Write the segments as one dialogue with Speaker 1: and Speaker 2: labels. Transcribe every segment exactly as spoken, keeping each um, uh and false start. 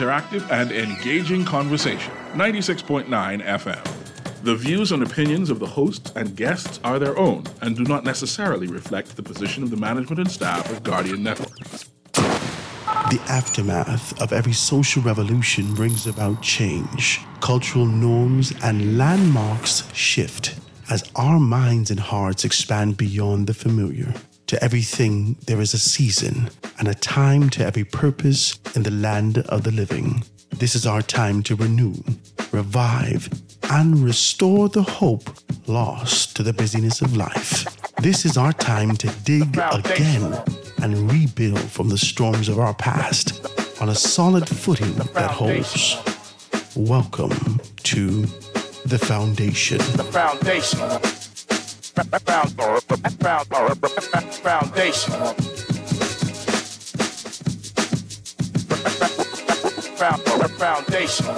Speaker 1: interactive and engaging conversation. ninety-six point nine F M. The views and opinions of the hosts and guests are their own and do not necessarily reflect the position of the management and staff of Guardian Network.
Speaker 2: The aftermath of every social revolution brings about change. Cultural norms and landmarks shift as our minds and hearts expand beyond the familiar. To everything, there is a season and a time to every purpose in the land of the living. This is our time to renew, revive, and restore the hope lost to the busyness of life. This is our time to dig again and rebuild from the storms of our past on a solid footing that holds. Welcome to The Foundation.
Speaker 3: The Foundation. Foundation. Foundation.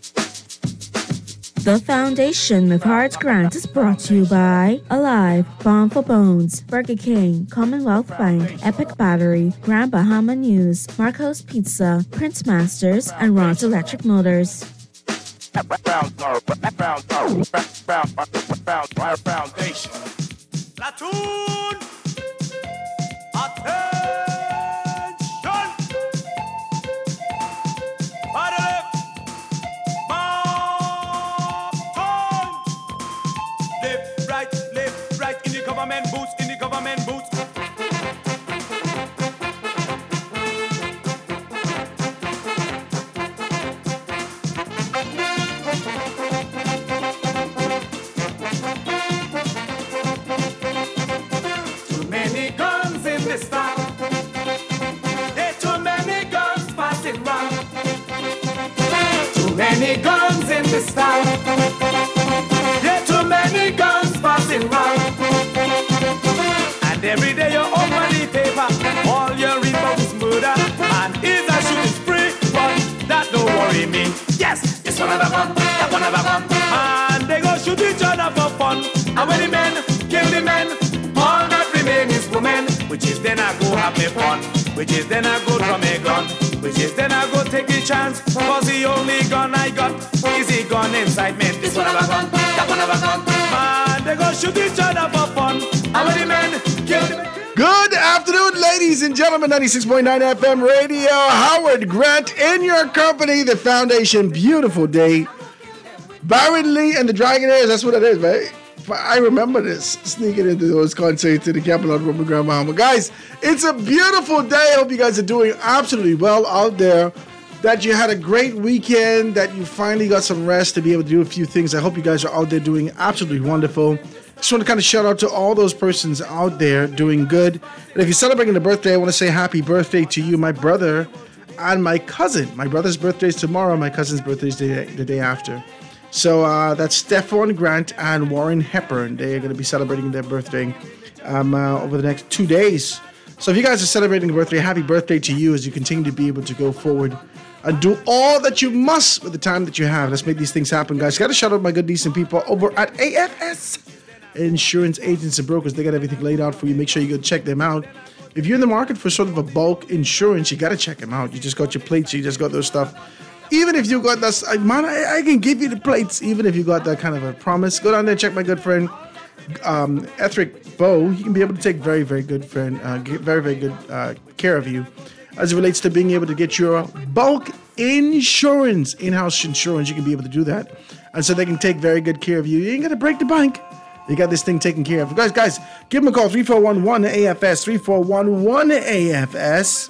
Speaker 4: The Foundation with Hart Grant is brought to you by Alive, Bomb for Bones, Burger King, Commonwealth Bank, Epic Battery, Grand Bahama News, Marco's Pizza, Prince Masters, and Ron's Electric Motors.
Speaker 3: Foundation. Platoon! Attention! Battle! Mountain! Left, right, left, right, in the government boots, in the government boots. Too many guns in this town. There too many guns passing round. Too many guns in this town. There too many guns passing round. And every day you open the paper, all you read about is murder. Man is a shooting spree, but that don't worry me. Yes, it's one of the fun, that one of the fun. And they go shoot each other for fun. And when the men kill the men, all that remain is women. Which is then I go have me fun. Which is then I go draw me gun. Which is then I go take a chance. Cause the only gun I got is the gun inside me. This one of a gun, that one of a gun. Man, they go shoot each other for fun. And when the men kill the men.
Speaker 5: Good afternoon, ladies and gentlemen. ninety-six point nine F M radio. Howard Grant in your company. The Foundation. Beautiful day. Byron Lee and the Dragonaires. That's what it is, man. I remember this. Sneaking into those concerts to the Capitol Room of Grand Bahama. Guys, it's a beautiful day. I hope you guys are doing absolutely well out there. That you had a great weekend. That you finally got some rest to be able to do a few things. I hope you guys are out there doing absolutely wonderful. Just want to kind of shout out to all those persons out there doing good. And if you're celebrating a birthday, I want to say happy birthday to you, my brother, and my cousin. My brother's birthday is tomorrow. My cousin's birthday is the, the day after. So uh, that's Stephon Grant and Warren Hepburn. They are going to be celebrating their birthday um, uh, over the next two days. So if you guys are celebrating a birthday, happy birthday to you as you continue to be able to go forward and do all that you must with the time that you have. Let's make these things happen, guys. Got to shout out my good, decent people over at A F S Insurance Agents and Brokers. They got everything laid out for you. Make sure you go check them out. If you're in the market for sort of a bulk insurance, you got to check them out. You just got your plates. You just got those stuff. Even if you got that, man, I, I can give you the plates. Even if you got that kind of a promise, go down there and check my good friend, um, Ethric Bow. He can be able to take very, very good friend, uh, very, very good uh, care of you as it relates to being able to get your bulk insurance, in-house insurance. You can be able to do that, and so they can take very good care of you. You ain't got to break the bank. You got this thing taken care of. Guys, guys, give them a call, three four one one A F S, three four one one A F S.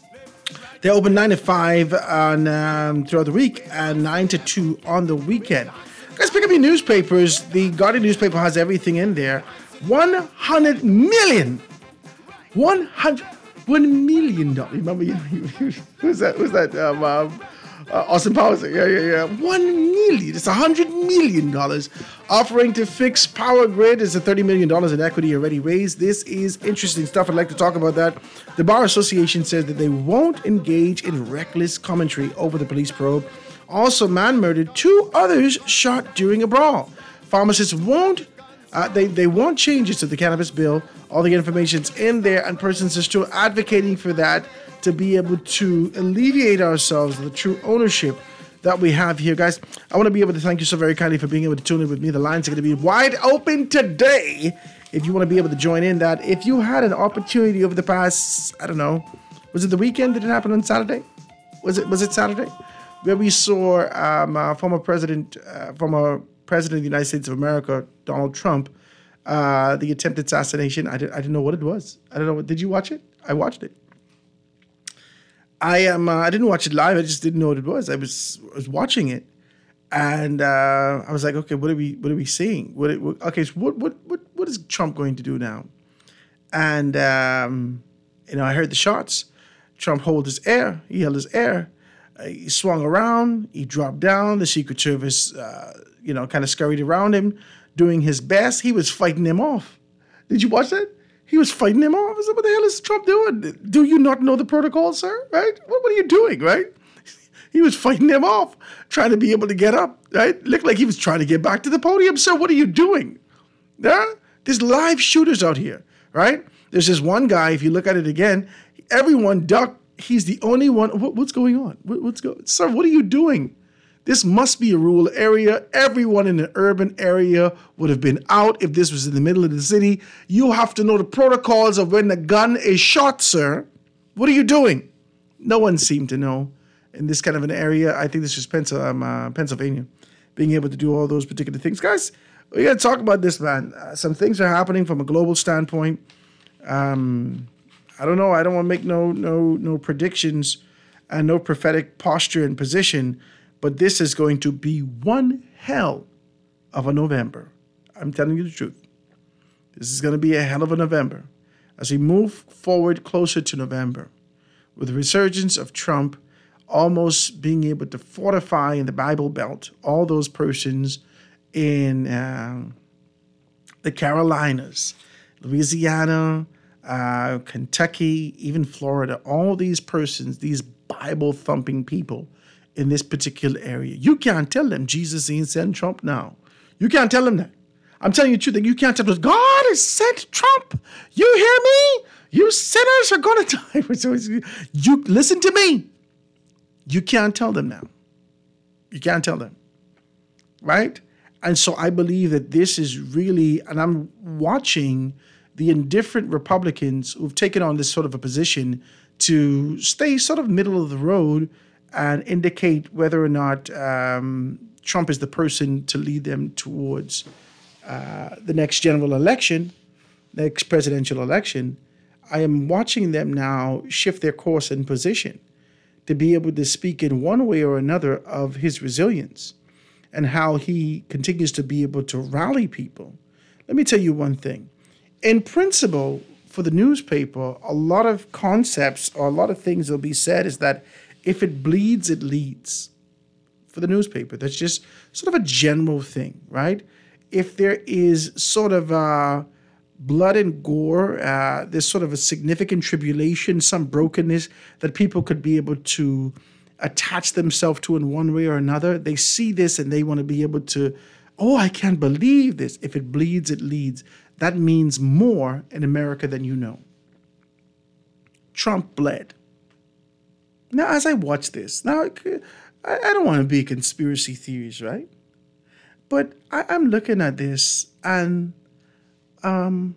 Speaker 5: They're open nine to five on, um, throughout the week and nine to two on the weekend. Guys, pick up your newspapers. The Guardian newspaper has everything in there. one hundred million. one hundred, one million dollars. Remember, who's that? Who's that? Um, um, uh, Austin Powers. Yeah, yeah, yeah. One million. It's one hundred million dollars. Offering to fix power grid is a thirty million dollars in equity already raised. This is interesting stuff. I'd like to talk about that. The Bar Association says that they won't engage in reckless commentary over the police probe. Also, man murdered, two others shot during a brawl. Pharmacists won't, uh, they, they want changes to the cannabis bill. All the information's in there, and persons are still advocating for that. to be able to alleviate ourselves of the true ownership that we have here. Guys, I want to be able to thank you so very kindly for being able to tune in with me. The lines are going to be wide open today if you want to be able to join in that. If you had an opportunity over the past, I don't know, was it the weekend? Did it happen on Saturday? Was it was it Saturday? Where we saw um, uh, former president, uh, former president of the United States of America, Donald Trump, uh, the attempted assassination. I, did, I didn't know what it was. I don't know. What, did you watch it? I watched it. I am. Uh, I didn't watch it live. I just didn't know what it was. I was I was watching it, and uh, I was like, okay, what are we what are we seeing? What, what okay, so what what what what is Trump going to do now? And um, you know, I heard the shots. Trump held his air. He held his air. Uh, he swung around. He dropped down. The Secret Service, uh, you know, kind of scurried around him, doing his best. He was fighting him off. Did you watch that? He was fighting him off. I said, what the hell is Trump doing? Do you not know the protocol, sir? Right? What, what are you doing, right? He was fighting him off, trying to be able to get up, right? Looked like he was trying to get back to the podium. Sir, what are you doing? Yeah? There's live shooters out here, right? There's this one guy, if you look at it again, everyone ducked. He's the only one. What, what's going on? What, what's going Sir, what are you doing? This must be a rural area. Everyone in an urban area would have been out if this was in the middle of the city. You have to know the protocols of when the gun is shot, sir. What are you doing? No one seemed to know in this kind of an area. I think this was Pensil- um, uh, Pennsylvania, being able to do all those particular things. Guys, we got to talk about this, man. Uh, some things are happening from a global standpoint. Um, I don't know. I don't want to make no no no predictions and no prophetic posture and position. But this is going to be one hell of a November. I'm telling you the truth. This is going to be a hell of a November. As we move forward closer to November, with the resurgence of Trump almost being able to fortify in the Bible Belt all those persons in uh, the Carolinas, Louisiana, uh, Kentucky, even Florida, all these persons, these Bible-thumping people, in this particular area. You can't tell them Jesus ain't sent Trump now. You can't tell them that. I'm telling you the truth. That you can't tell them, God has sent Trump. You hear me? You sinners are going to die. You listen to me. You can't tell them now. You can't tell them. Right? And so I believe that this is really, and I'm watching the indifferent Republicans who've taken on this sort of a position to stay sort of middle of the road and indicate whether or not um, Trump is the person to lead them towards uh, the next general election, next presidential election. I am watching them now shift their course and position to be able to speak in one way or another of his resilience and how he continues to be able to rally people. Let me tell you one thing. In principle, for the newspaper, a lot of concepts or a lot of things that will be said is that if it bleeds, it leads. For the newspaper, that's just sort of a general thing, right? If there is sort of uh, blood and gore, uh, there's sort of a significant tribulation, some brokenness that people could be able to attach themselves to in one way or another. They see this and they want to be able to, oh, I can't believe this. If it bleeds, it leads. That means more in America than you know. Trump bled. Now, as I watch this, now I, I don't want to be conspiracy theories, right? But I, I'm looking at this, and um,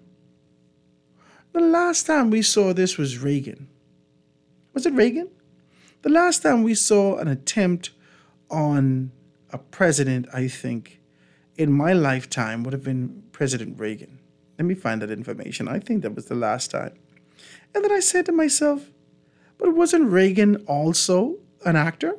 Speaker 5: the last time we saw this was Reagan. Was it Reagan? The last time we saw an attempt on a president, I think, in my lifetime would have been President Reagan. Let me find that information. I think that was the last time. And then I said to myself, but wasn't Reagan also an actor?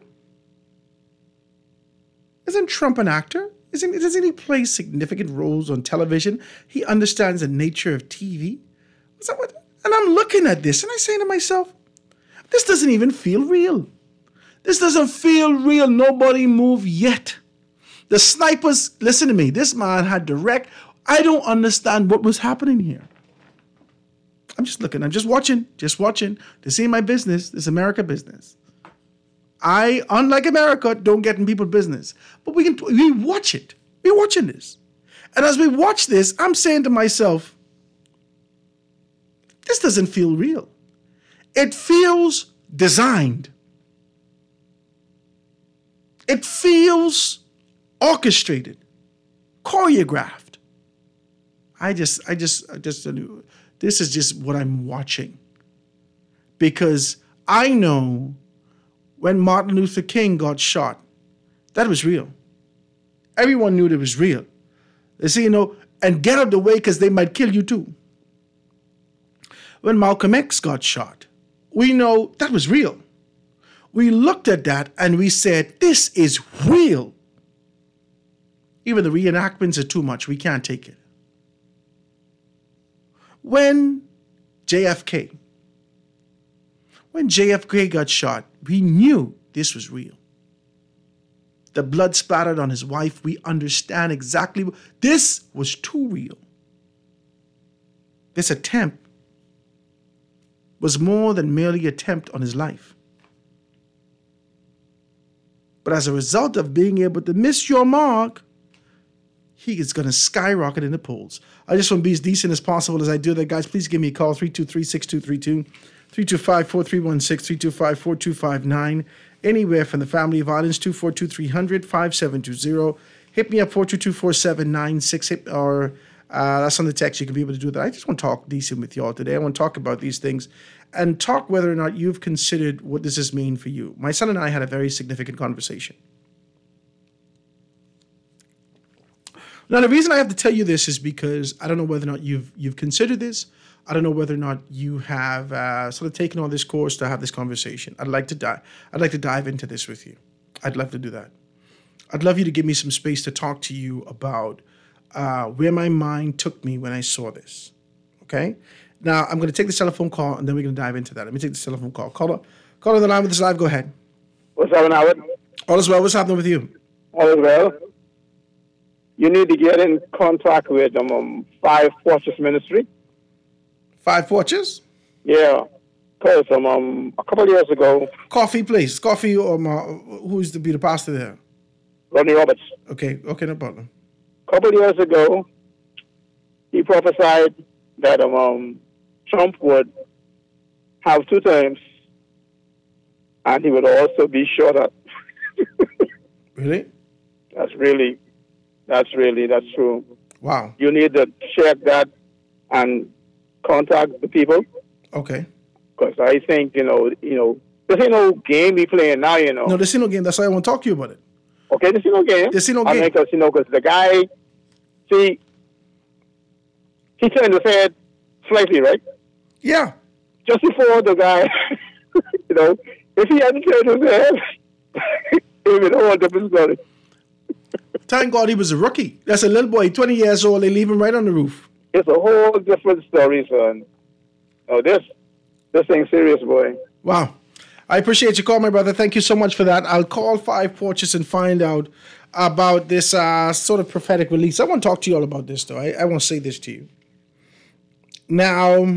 Speaker 5: Isn't Trump an actor? Isn't, doesn't he play significant roles on television? He understands the nature of T V. So what, and I'm looking at this and I say to myself, this doesn't even feel real. This doesn't feel real. Nobody moved yet. The snipers, listen to me, this man had direct, I don't understand what was happening here. I'm just looking, I'm just watching, just watching. This ain't my business, this is America business. I, unlike America, don't get in people's business. But we can, we watch it. We're watching this. And as we watch this, I'm saying to myself, this doesn't feel real. It feels designed. It feels orchestrated, choreographed. I just, I just, I just, this is just what I'm watching. Because I know when Martin Luther King got shot, that was real. Everyone knew that it was real. They say, you know, and get out of the way because they might kill you too. When Malcolm X got shot, we know that was real. We looked at that and we said, this is real. Even the reenactments are too much. We can't take it. When J F K, when J F K got shot, we knew this was real. The blood splattered on his wife. We understand exactly. This was too real. This attempt was more than merely an attempt on his life. But as a result of being able to miss your mark, he is going to skyrocket in the polls. I just want to be as decent as possible as I do that. Guys, please give me a call, three two three, six two three two, three two five, four three one six, three two five, four two five nine. Anywhere from the family of violence, two four two, three hundred, five seven two zero. Hit me up, four two two, four seven nine six, or uh, that's on the text. You can be able to do that. I just want to talk decent with y'all today. I want to talk about these things and talk whether or not you've considered what does this mean for you. My son and I had a very significant conversation. Now, the reason I have to tell you this is because I don't know whether or not you've you've considered this. I don't know whether or not you have uh, sort of taken on this course to have this conversation. I'd like to dive. I'd like to dive into this with you. I'd love to do that. I'd love you to give me some space to talk to you about uh, where my mind took me when I saw this. Okay. Now I'm going to take this telephone call and then we're going to dive into that. Let me take this telephone call. Caller, caller on the line with us live. Go ahead.
Speaker 6: What's happening, Howard?
Speaker 5: All is well. What's happening with you?
Speaker 6: All is well. You need to get in contact with um, um Five Porches Ministry.
Speaker 5: Five Porches?
Speaker 6: Yeah, because um, um a couple of years ago.
Speaker 5: Coffee, please. Coffee. Um, uh, who's to be the pastor there?
Speaker 6: Rodney Roberts.
Speaker 5: Okay. Okay, no problem.
Speaker 6: A couple of years ago, he prophesied that um, um Trump would have two terms, and he would also be shot at.
Speaker 5: Really?
Speaker 6: That's really. That's really, that's true.
Speaker 5: Wow.
Speaker 6: You need to check that and contact the people.
Speaker 5: Okay.
Speaker 6: Because I think, you know, you know, this ain't no game we playing now, you know.
Speaker 5: No, this ain't no game. That's why I want to talk to you about it.
Speaker 6: Okay, this ain't no game.
Speaker 5: This ain't no
Speaker 6: I
Speaker 5: game.
Speaker 6: mean, because, you know, because the guy, see, he turned his head slightly, right?
Speaker 5: Yeah.
Speaker 6: Just before the guy, you know, if he hadn't turned his head, he would have a different story.
Speaker 5: Thank God he was a rookie. That's a little boy, twenty years old. They leave him right on the roof.
Speaker 6: It's a whole different story, son. Oh, this, this thing's serious, boy.
Speaker 5: Wow. I appreciate your call, my brother. Thank you so much for that. I'll call Five Porches and find out about this uh, sort of prophetic release. I want to talk to you all about this, though. I, I want to say this to you. Now,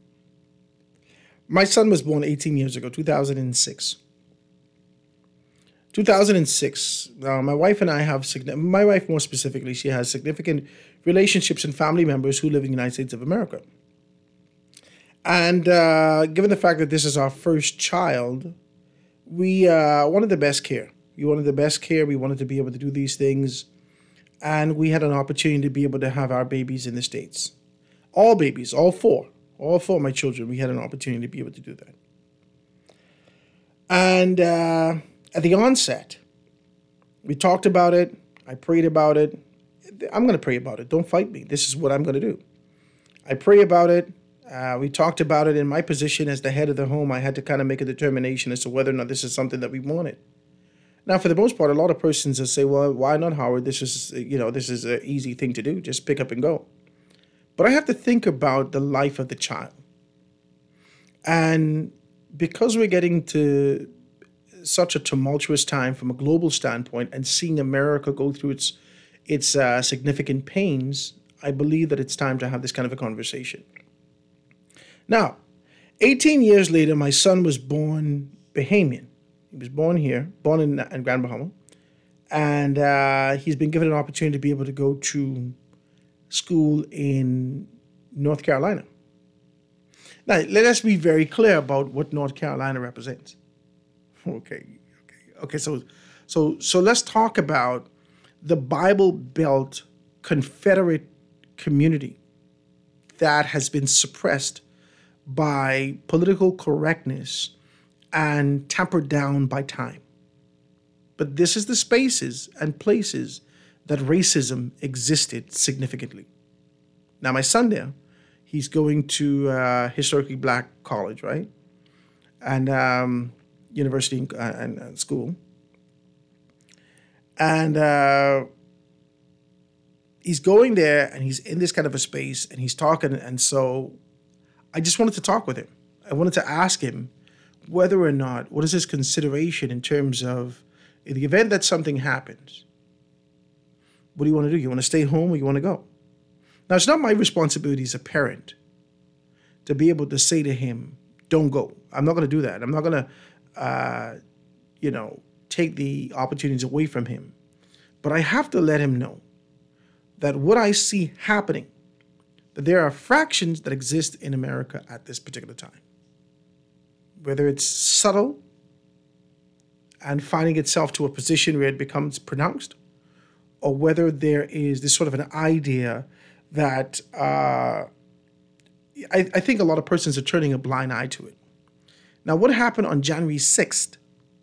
Speaker 5: my son was born eighteen years ago, two thousand six. two thousand six, uh, my wife and I have, my wife more specifically, she has significant relationships and family members who live in the United States of America. And uh, given the fact that this is our first child, we uh, wanted the best care. We wanted the best care. We wanted to be able to do these things. And we had an opportunity to be able to have our babies in the States. All babies, all four, all four of my children, we had an opportunity to be able to do that. And uh, at the onset, we talked about it. I prayed about it. I'm going to pray about it. Don't fight me. This is what I'm going to do. I pray about it. Uh, we talked about it. In my position as the head of the home, I had to kind of make a determination as to whether or not this is something that we wanted. Now, for the most part, a lot of persons will say, well, why not, Howard? This is, you know, this is an easy thing to do. Just pick up and go. But I have to think about the life of the child. And because we're getting to such a tumultuous time from a global standpoint and seeing America go through its its uh, significant pains, I believe that it's time to have this kind of a conversation. Now, eighteen years later, my son was born Bahamian. He was born here, born in, in Grand Bahama, and uh, he's been given an opportunity to be able to go to school in North Carolina. Now, let us be very clear about what North Carolina represents. Okay, okay, okay. So, so, so let's talk about the Bible Belt Confederate community that has been suppressed by political correctness and tempered down by time. But this is the spaces and places that racism existed significantly. Now, my son there, he's going to uh, historically black college, right? And um, university and, uh, and uh, school. And uh, he's going there and he's in this kind of a space and he's talking. And so I just wanted to talk with him. I wanted to ask him whether or not, what is his consideration in terms of, in the event that something happens, what do you want to do? You want to stay home or you want to go? Now, it's not my responsibility as a parent to be able to say to him, don't go. I'm not going to do that. I'm not going to, uh, you know, take the opportunities away from him. But I have to let him know that what I see happening, that there are fractions that exist in America at this particular time. Whether it's subtle and finding itself to a position where it becomes pronounced, or whether there is this sort of an idea that uh, I, I think a lot of persons are turning a blind eye to it. Now, what happened on January sixth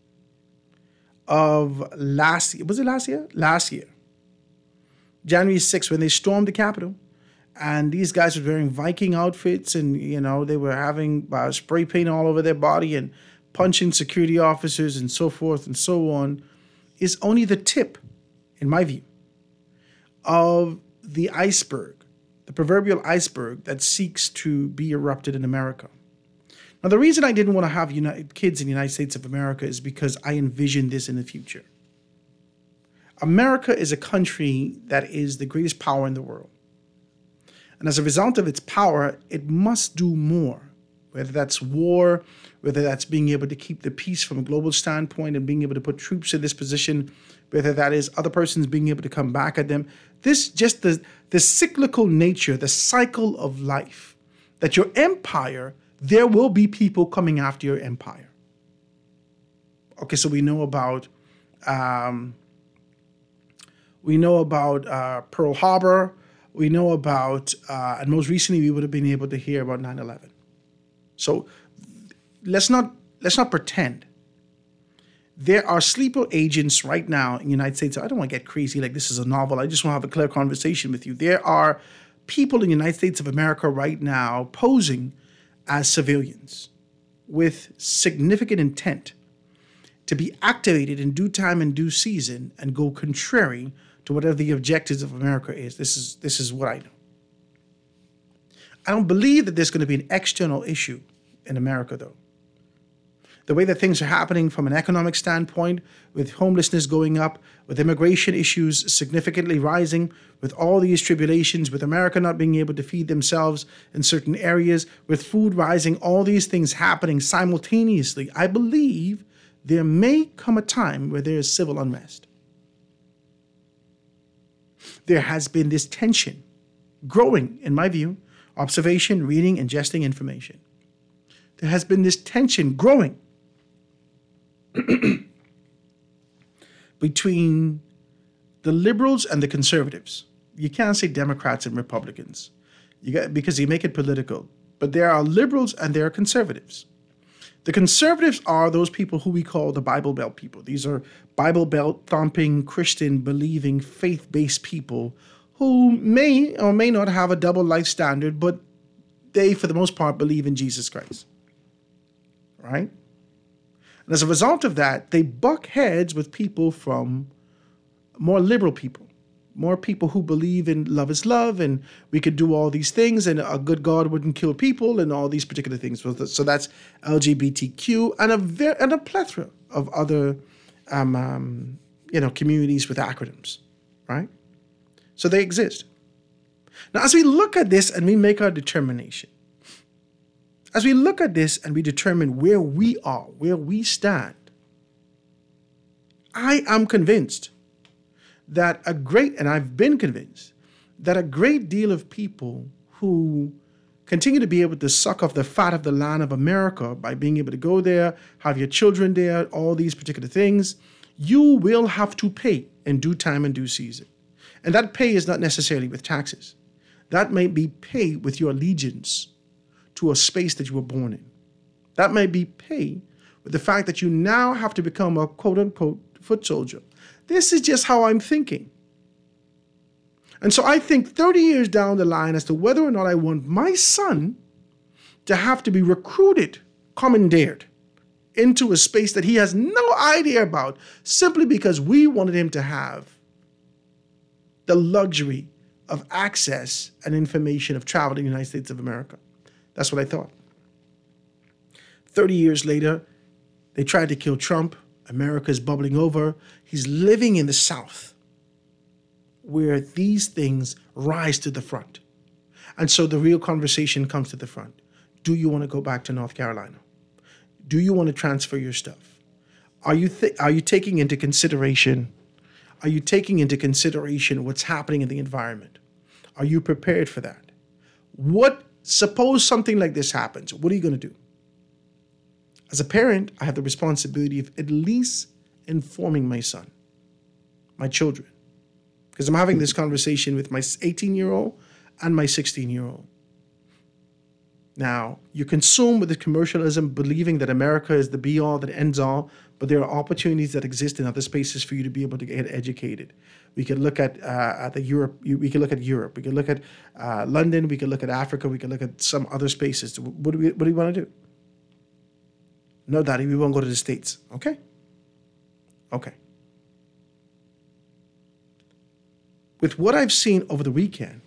Speaker 5: of last year? Was it last year? Last year. January sixth, when they stormed the Capitol, and these guys were wearing Viking outfits, and, you know, they were having uh, spray paint all over their body and punching security officers and so forth and so on, is only the tip, in my view, of the iceberg, the proverbial iceberg that seeks to be erupted in America. Now, the reason I didn't want to have United, kids in the United States of America is because I envision this in the future. America is a country that is the greatest power in the world. And as a result of its power, it must do more, whether that's war, whether that's being able to keep the peace from a global standpoint and being able to put troops in this position, whether that is other persons being able to come back at them. This just the, the cyclical nature, the cycle of life, that your empire, there will be people coming after your empire. Okay, so we know about um, we know about uh, Pearl Harbor. We know about, uh, and most recently we would have been able to hear about nine eleven. So let's not let's not pretend. There are sleeper agents right now in the United States. I don't want to get crazy like this is a novel. I just want to have a clear conversation with you. There are people in the United States of America right now posing as civilians with significant intent to be activated in due time and due season and go contrary to whatever the objectives of America is. This is this is what I know. I don't believe that there's going to be an external issue in America, though. The way that things are happening from an economic standpoint, with homelessness going up, with immigration issues significantly rising, with all these tribulations, with America not being able to feed themselves in certain areas, with food rising, all these things happening simultaneously, I believe there may come a time where there is civil unrest. There has been this tension growing, in my view, observation, reading, ingesting information. There has been this tension growing between the liberals and the conservatives. You can't say Democrats and Republicans you got, because you make it political. But there are liberals and there are conservatives. The conservatives are those people who we call the Bible Belt people. These are Bible Belt thumping, Christian believing, faith-based people who may or may not have a double life standard, but they, for the most part, believe in Jesus Christ. Right? And as a result of that, they buck heads with people from more liberal people, more people who believe in love is love and we could do all these things and a good God wouldn't kill people and all these particular things. So that's L G B T Q and a ver- and a plethora of other um, um, you know, communities with acronyms, right? So they exist. Now, as we look at this and we make our determination, as we look at this and we determine where we are, where we stand, I am convinced that a great, and I've been convinced, that a great deal of people who continue to be able to suck off the fat of the land of America by being able to go there, have your children there, all these particular things, you will have to pay in due time and due season. And that pay is not necessarily with taxes. That may be pay with your allegiance to a space that you were born in. That may be pay with the fact that you now have to become a quote-unquote foot soldier. This is just how I'm thinking. And so I think thirty years down the line as to whether or not I want my son to have to be recruited, commandeered into a space that he has no idea about simply because we wanted him to have the luxury of access and information of travel in the United States of America. That's what I thought. thirty years later, they tried to kill Trump. America is bubbling over. He's living in the South, where these things rise to the front. And so the real conversation comes to the front. Do you want to go back to North Carolina? Do you want to transfer your stuff? Are you th- are you taking into consideration, are you taking into consideration what's happening in the environment? Are you prepared for that? What, suppose something like this happens, what are you going to do? As a parent, I have the responsibility of at least informing my son, my children, because I'm having this conversation with my eighteen-year-old and my sixteen-year-old. Now, you consume with the commercialism, believing that America is the be-all, that ends all, but there are opportunities that exist in other spaces for you to be able to get educated. We could look at, uh, at the Europe. We could look at Europe. We could look at uh, London. We could look at Africa. We could look at some other spaces. What do we? What do you want to do? No, Daddy, we won't go to the States. Okay. Okay. With what I've seen over the weekend,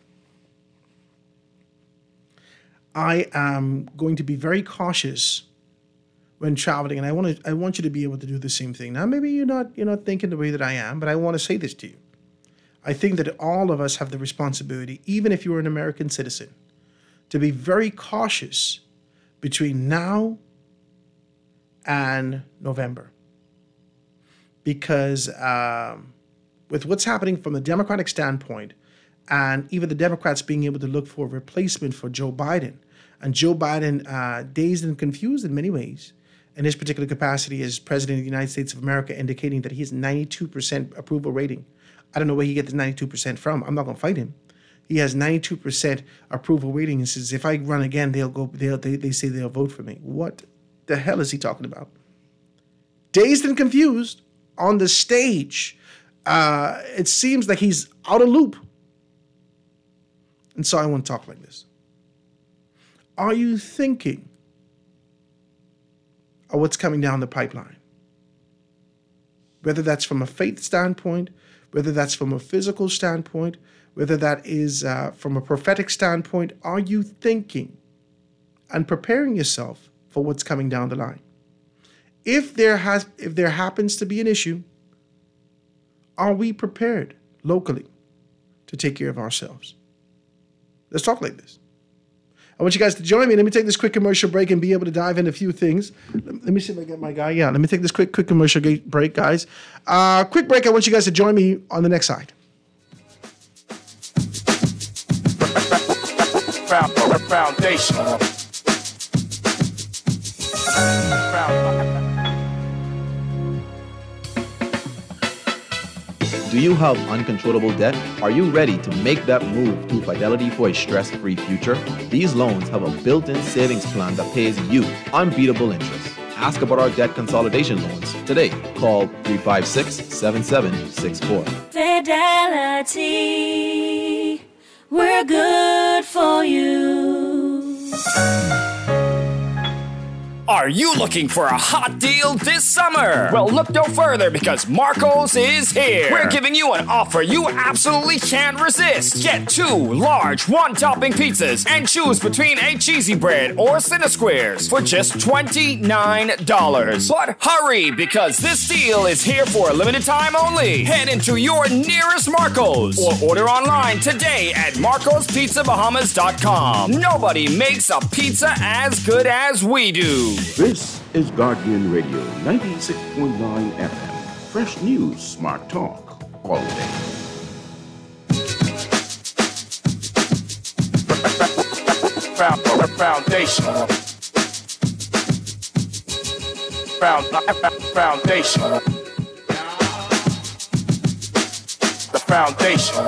Speaker 5: I am going to be very cautious when traveling, and I want to. I want you to be able to do the same thing. Now, maybe you're not. You're not thinking the way that I am, but I want to say this to you. I think that all of us have the responsibility, even if you're an American citizen, to be very cautious between now and November, because um, with what's happening from the Democratic standpoint, and even the Democrats being able to look for a replacement for Joe Biden, and Joe Biden uh, dazed and confused in many ways in his particular capacity as President of the United States of America, indicating that he has ninety-two percent approval rating. I don't know where he gets the ninety-two percent from. I'm not going to fight him. He has ninety-two percent approval rating and says, if I run again, they'll go. They'll, they they say they'll vote for me. What the hell is he talking about? Dazed and confused on the stage. Uh, it seems like he's out of loop. And so I want to talk like this. Are you thinking of what's coming down the pipeline? Whether that's from a faith standpoint, whether that's from a physical standpoint, whether that is uh, from a prophetic standpoint, are you thinking and preparing yourself for what's coming down the line? If there has, if there happens to be an issue, are we prepared locally to take care of ourselves? Let's talk like this. I want you guys to join me. Let me take this quick commercial break and be able to dive into a few things. Let me see if I get my guy. Yeah, let me take this quick, quick commercial break, guys. Uh, quick break. I want you guys to join me on the next side.
Speaker 3: Foundation.
Speaker 7: Do you have uncontrollable debt? Are you ready to make that move to Fidelity for a stress-free future? These loans have a built-in savings plan that pays you unbeatable interest. Ask about our debt consolidation loans today. Call three five six, seven seven six four.
Speaker 8: Fidelity, we're good for you.
Speaker 9: Are you looking for a hot deal this summer? Well, look no further because Marco's is here. We're giving you an offer you absolutely can't resist. Get two large one-topping pizzas and choose between a cheesy bread or Cinesquares for just twenty-nine dollars. But hurry, because this deal is here for a limited time only. Head into your nearest Marco's or order online today at marcos pizza bahamas dot com. Nobody makes a pizza as good as we do.
Speaker 1: This is Guardian Radio ninety-six point nine F M. Fresh news, smart talk, all day.
Speaker 9: Foundation. Foundation. The foundation.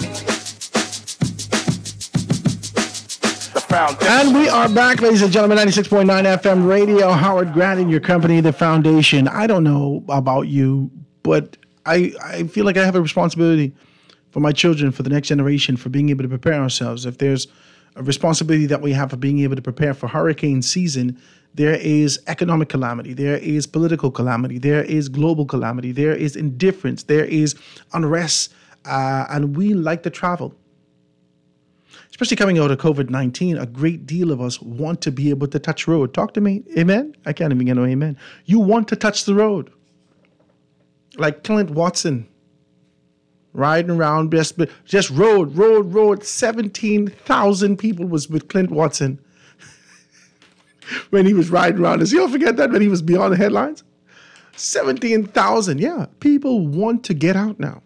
Speaker 9: The foundation.
Speaker 5: And we are back, ladies and gentlemen, ninety-six point nine F M radio. Howard Grant in your company, The Foundation. I don't know about you, but I, I feel like I have a responsibility for my children, for the next generation, for being able to prepare ourselves. If there's a responsibility that we have for being able to prepare for hurricane season, there is economic calamity, there is political calamity, there is global calamity, there is indifference, there is unrest, uh, and we like to travel. Especially coming out of COVID nineteen, a great deal of us want to be able to touch road. Talk to me, amen? I can't even get no amen. You want to touch the road. Like Clint Watson, riding around, just, just road, road, road. seventeen thousand people was with Clint Watson when he was riding around. Does y'all forget that when he was beyond the headlines? seventeen thousand, yeah. People want to get out now.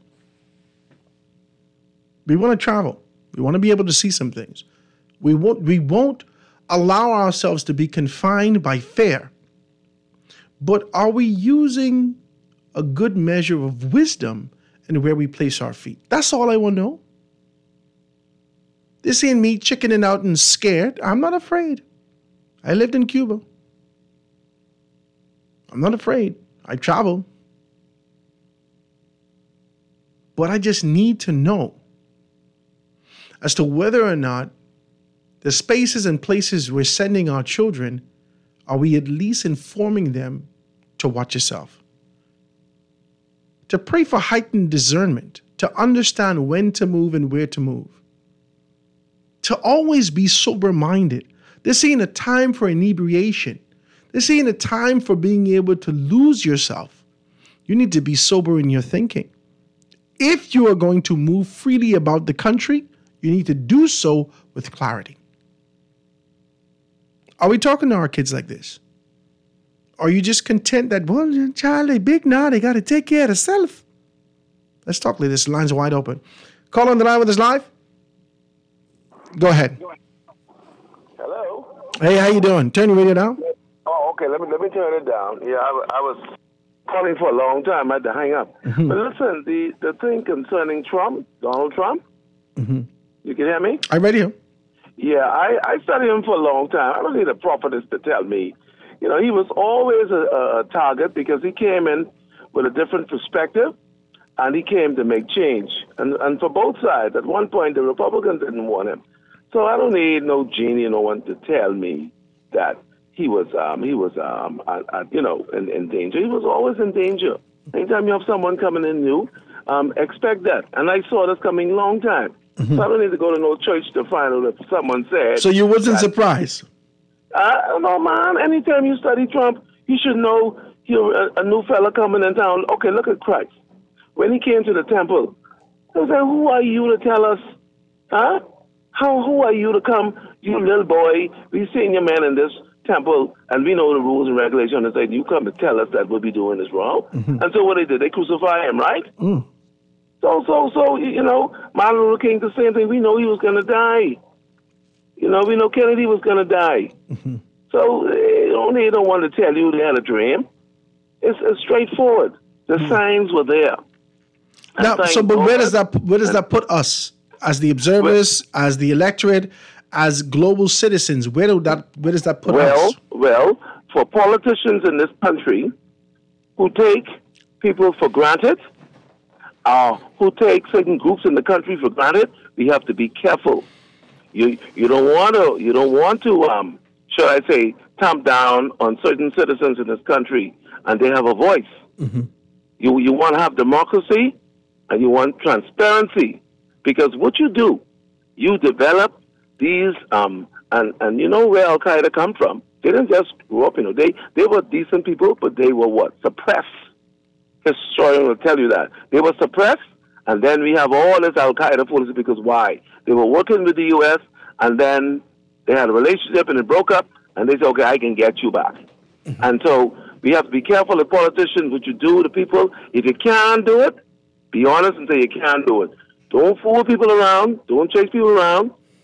Speaker 5: We want to travel. We want to be able to see some things. We won't, we won't allow ourselves to be confined by fear. But are we using a good measure of wisdom and where we place our feet? That's all I want to know. This ain't me chickening out and scared. I'm not afraid. I lived in Cuba. I'm not afraid. I travel. But I just need to know as to whether or not the spaces and places we're sending our children, are we at least informing them to watch yourself? To pray for heightened discernment, to understand when to move and where to move. To always be sober-minded. This ain't a time for inebriation. This ain't a time for being able to lose yourself. You need to be sober in your thinking. If you are going to move freely about the country, you need to do so with clarity. Are we talking to our kids like this? Are you just content that, well, child, they big now, they got to take care of themselves? Let's talk like this. The lines are wide open. Call on the line with us live. Go ahead.
Speaker 10: Hello.
Speaker 5: Hey, how you doing? Turn your radio down.
Speaker 10: Oh, okay. Let me let me turn it down. Yeah, I, I was calling for a long time. I had to hang up. Mm-hmm. But listen, the, the thing concerning Trump, Donald Trump, mm-hmm. You can hear me?
Speaker 5: I'm ready.
Speaker 10: Yeah, I, I studied him for a long time. I don't need a prophetess to tell me. You know, he was always a, a target because he came in with a different perspective, and he came to make change. And and for both sides, at one point, the Republicans didn't want him. So I don't need no genie, no one to tell me that he was, um, he was, um, at, at, you know, in, in danger. He was always in danger. Anytime you have someone coming in new, um, expect that. And I saw this coming a long time. Mm-hmm. So I don't need to go to no church to find out if someone said.
Speaker 5: So you wasn't
Speaker 10: that,
Speaker 5: surprised?
Speaker 10: I don't know, man. Anytime you study Trump, you should know you're a, a new fella coming in town. Okay, look at Christ. When he came to the temple, I was like, who are you to tell us, huh? How, who are you to come, you little boy, we senior man in this temple, and we know the rules and regulations, and say, you come to tell us that what we're doing is wrong? Mm-hmm. And so what they did, they crucify him, right? Mm. So, so, so, you know, Martin Luther King, the same thing. We know he was going to die. You know, we know Kennedy was going to die. Mm-hmm. So, they don't, they don't want to tell you they had a dream. It's, it's straightforward. The mm-hmm. signs were there.
Speaker 5: Now, so, but where does that where does that put us as the observers, well, as the electorate, as global citizens? Where do that where does that put
Speaker 10: well,
Speaker 5: us?
Speaker 10: Well, for politicians in this country who take people for granted, Uh, who take certain groups in the country for granted, we have to be careful. You you don't want to you don't want to um, should I say tamp down on certain citizens in this country, and they have a voice. Mm-hmm. You you want to have democracy, and you want transparency, because what you do, you develop these um, and and you know where Al Qaeda come from. They didn't just grow up, you know. They they were decent people, but they were what? Suppressed. Historian will tell you that. They were suppressed, and then we have all this Al-Qaeda policy because why? They were working with the U S, and then they had a relationship, and it broke up, and they said, okay, I can get you back. Mm-hmm. And so we have to be careful as politicians, what you do to people. If you can't do it, be honest and say you can't do it. Don't fool people around. Don't chase people around.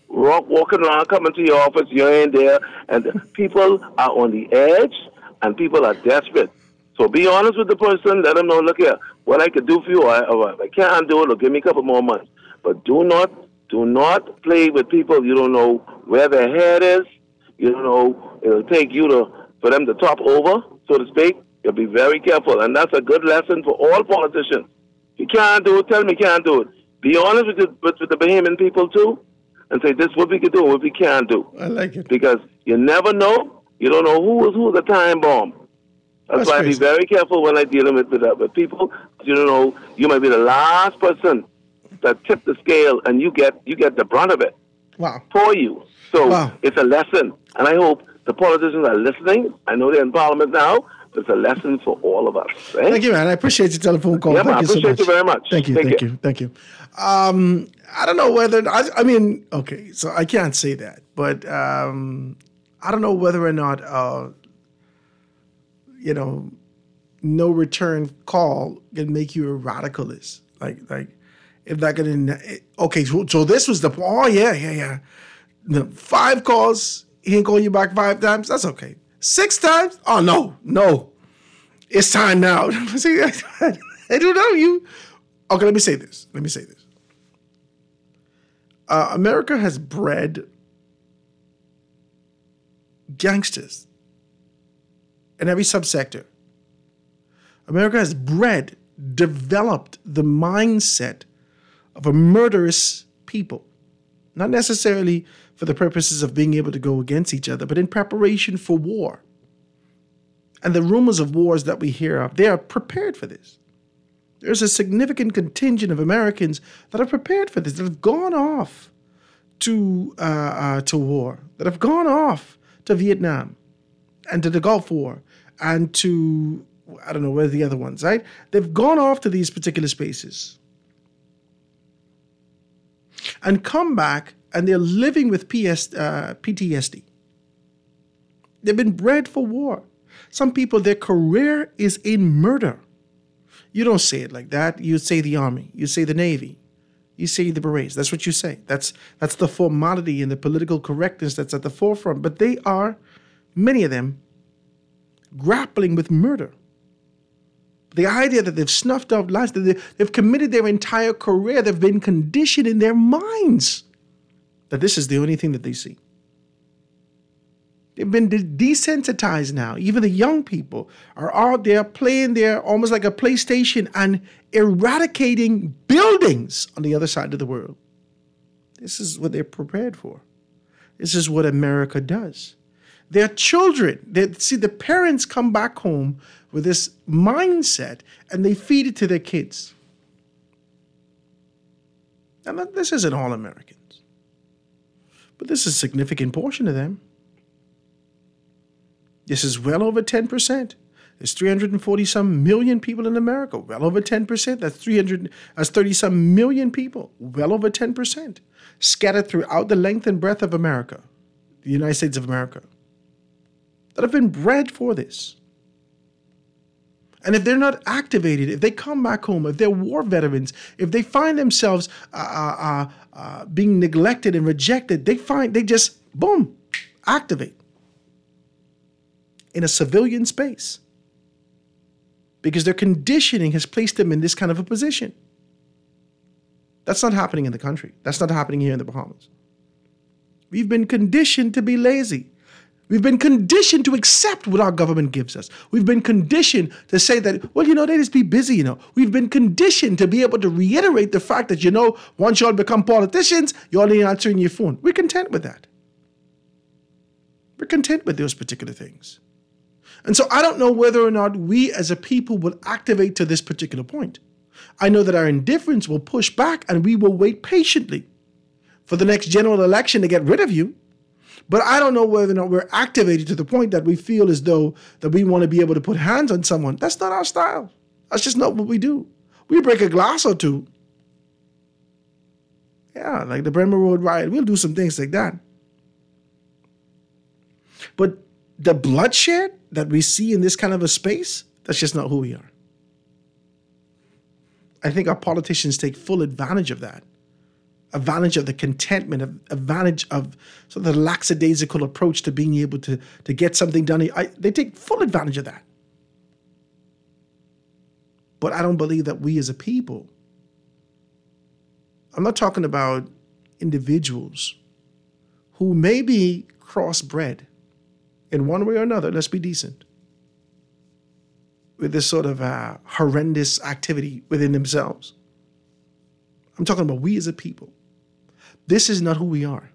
Speaker 10: walk, walking around, coming to your office, you're in there, and people are on the edge, and people are desperate. So be honest with the person. Let them know, look here, what I could do for you, or, or I can't do it, or give me a couple more months. But do not, do not play with people. You don't know where their head is. You don't know, it'll take you to, for them to top over, so to speak. You'll be very careful. And that's a good lesson for all politicians. If you can't do it, tell me you can't do it. Be honest with the, with, with the Bahamian people, too, and say, this is what we can do and what we can't do.
Speaker 5: I like it.
Speaker 10: Because you never know. You don't know who is who is a time bomb. That's, That's why crazy. I be very careful when I deal with, with, uh, with people. You don't know, you might be the last person that tip the scale, and you get you get the brunt of it.
Speaker 5: Wow.
Speaker 10: For you. So
Speaker 5: wow.
Speaker 10: It's a lesson. And I hope the politicians are listening. I know they're in Parliament now. But it's a lesson for all of us. Right?
Speaker 5: Thank you, man. I appreciate your telephone call.
Speaker 10: Yeah,
Speaker 5: thank
Speaker 10: man,
Speaker 5: you
Speaker 10: I appreciate
Speaker 5: so much.
Speaker 10: you very much.
Speaker 5: Thank you,
Speaker 10: thank,
Speaker 5: thank
Speaker 10: you.
Speaker 5: you, thank you. Um, I don't know whether, I, I mean, okay, so I can't say that. But um, I don't know whether or not, uh, you know, no return call can make you a radicalist. Like, like if that can, okay, so, so this was the, oh, yeah, yeah, yeah. The five calls, he ain't call you back five times, that's okay. Six times? Oh, no, no. It's time now. I don't know you. Okay, let me say this. Let me say this. Uh, America has bred gangsters in every subsector. America has bred, developed the mindset of a murderous people. Not necessarily for the purposes of being able to go against each other, but in preparation for war. And the rumors of wars that we hear of, they are prepared for this. There's a significant contingent of Americans that are prepared for this, that have gone off to uh, uh, to war, that have gone off to Vietnam and to the Gulf War and to, I don't know, where the other ones, right? They've gone off to these particular spaces and come back, and they're living with P S, uh, P T S D. They've been bred for war. Some people, their career is in murder. You don't say it like that. You say the Army. You say the Navy. You say the Berets. That's what you say. That's that's the formality and the political correctness that's at the forefront. But they are, many of them, grappling with murder. The idea that they've snuffed out lives, that they've committed their entire career, they've been conditioned in their minds that this is the only thing that they see. They've been desensitized now. Even the young people are out there playing there almost like a PlayStation and eradicating buildings on the other side of the world. This is what they're prepared for. This is what America does. Their children, they, see, the parents come back home with this mindset and they feed it to their kids. And this isn't all Americans, but this is a significant portion of them. This is well over ten percent. There's three hundred forty some million people in America. Well over ten percent. That's three hundred, that's thirty some million people. Well over ten percent. Scattered throughout the length and breadth of America, the United States of America, that have been bred for this. And if they're not activated, if they come back home, if they're war veterans, if they find themselves uh, uh, uh, being neglected and rejected, they find, they just, boom, activate in a civilian space. Because their conditioning has placed them in this kind of a position. That's not happening in the country. That's not happening here in the Bahamas. We've been conditioned to be lazy. We've been conditioned to accept what our government gives us. We've been conditioned to say that, well, you know, they just be busy, you know. We've been conditioned to be able to reiterate the fact that, you know, once y'all become politicians, you're only answering your phone. We're content with that. We're content with those particular things. And so I don't know whether or not we as a people will activate to this particular point. I know that our indifference will push back and we will wait patiently for the next general election to get rid of you. But I don't know whether or not we're activated to the point that we feel as though that we want to be able to put hands on someone. That's not our style. That's just not what we do. We break a glass or two. Yeah, like the Bremer Road riot. We'll do some things like that. But the bloodshed that we see in this kind of a space, that's just not who we are. I think our politicians take full advantage of that. advantage of the contentment, of advantage of sort of the lackadaisical approach to being able to, to get something done. I, they take full advantage of that. But I don't believe that we as a people, I'm not talking about individuals who may be crossbred in one way or another, let's be decent, with this sort of uh, horrendous activity within themselves. I'm talking about we as a people. This is not who we are.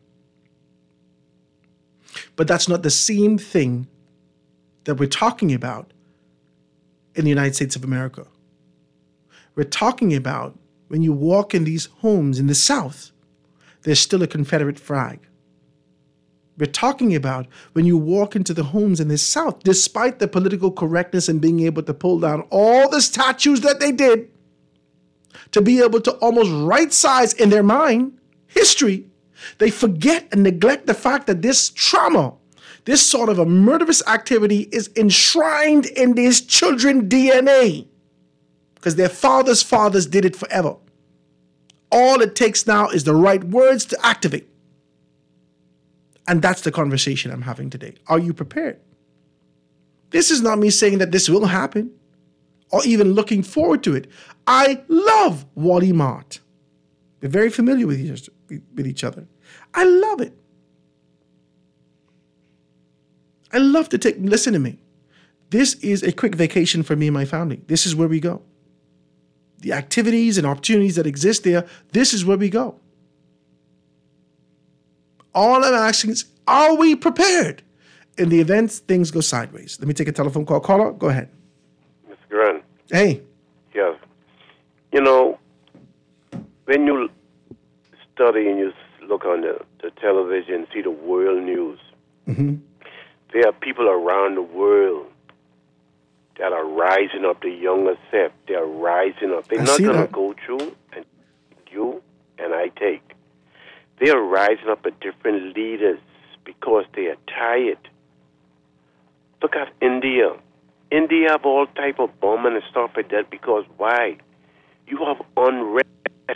Speaker 5: But that's not the same thing that we're talking about in the United States of America. We're talking about when you walk in these homes in the South, there's still a Confederate flag. We're talking about when you walk into the homes in the South, despite the political correctness and being able to pull down all the statues that they did, to be able to almost right-size in their mind history, they forget and neglect the fact that this trauma, this sort of a murderous activity is enshrined in these children's D N A because their fathers' fathers did it forever. All it takes now is the right words to activate. And that's the conversation I'm having today. Are you prepared? This is not me saying that this will happen or even looking forward to it. I love Wally Mart. We're very familiar with each, with each other. I love it. I love to take, listen to me. This is a quick vacation for me and my family. This is where we go. The activities and opportunities that exist there, this is where we go. All I'm asking is, are we prepared in the event things go sideways? Let me take a telephone call. Caller, go ahead.
Speaker 11: Mister Grant.
Speaker 5: Hey.
Speaker 11: Yes. You know, when you study and you look on the, the television, see the world news,
Speaker 5: mm-hmm.
Speaker 11: there are people around the world that are rising up, the younger set. They're rising up. They're
Speaker 5: I
Speaker 11: not
Speaker 5: see
Speaker 11: going to
Speaker 5: that.
Speaker 11: go through, and you and I take. They are rising up at different leaders because they are tired. Look at India. India have all type of bombing and stuff like that because why? You have unrest.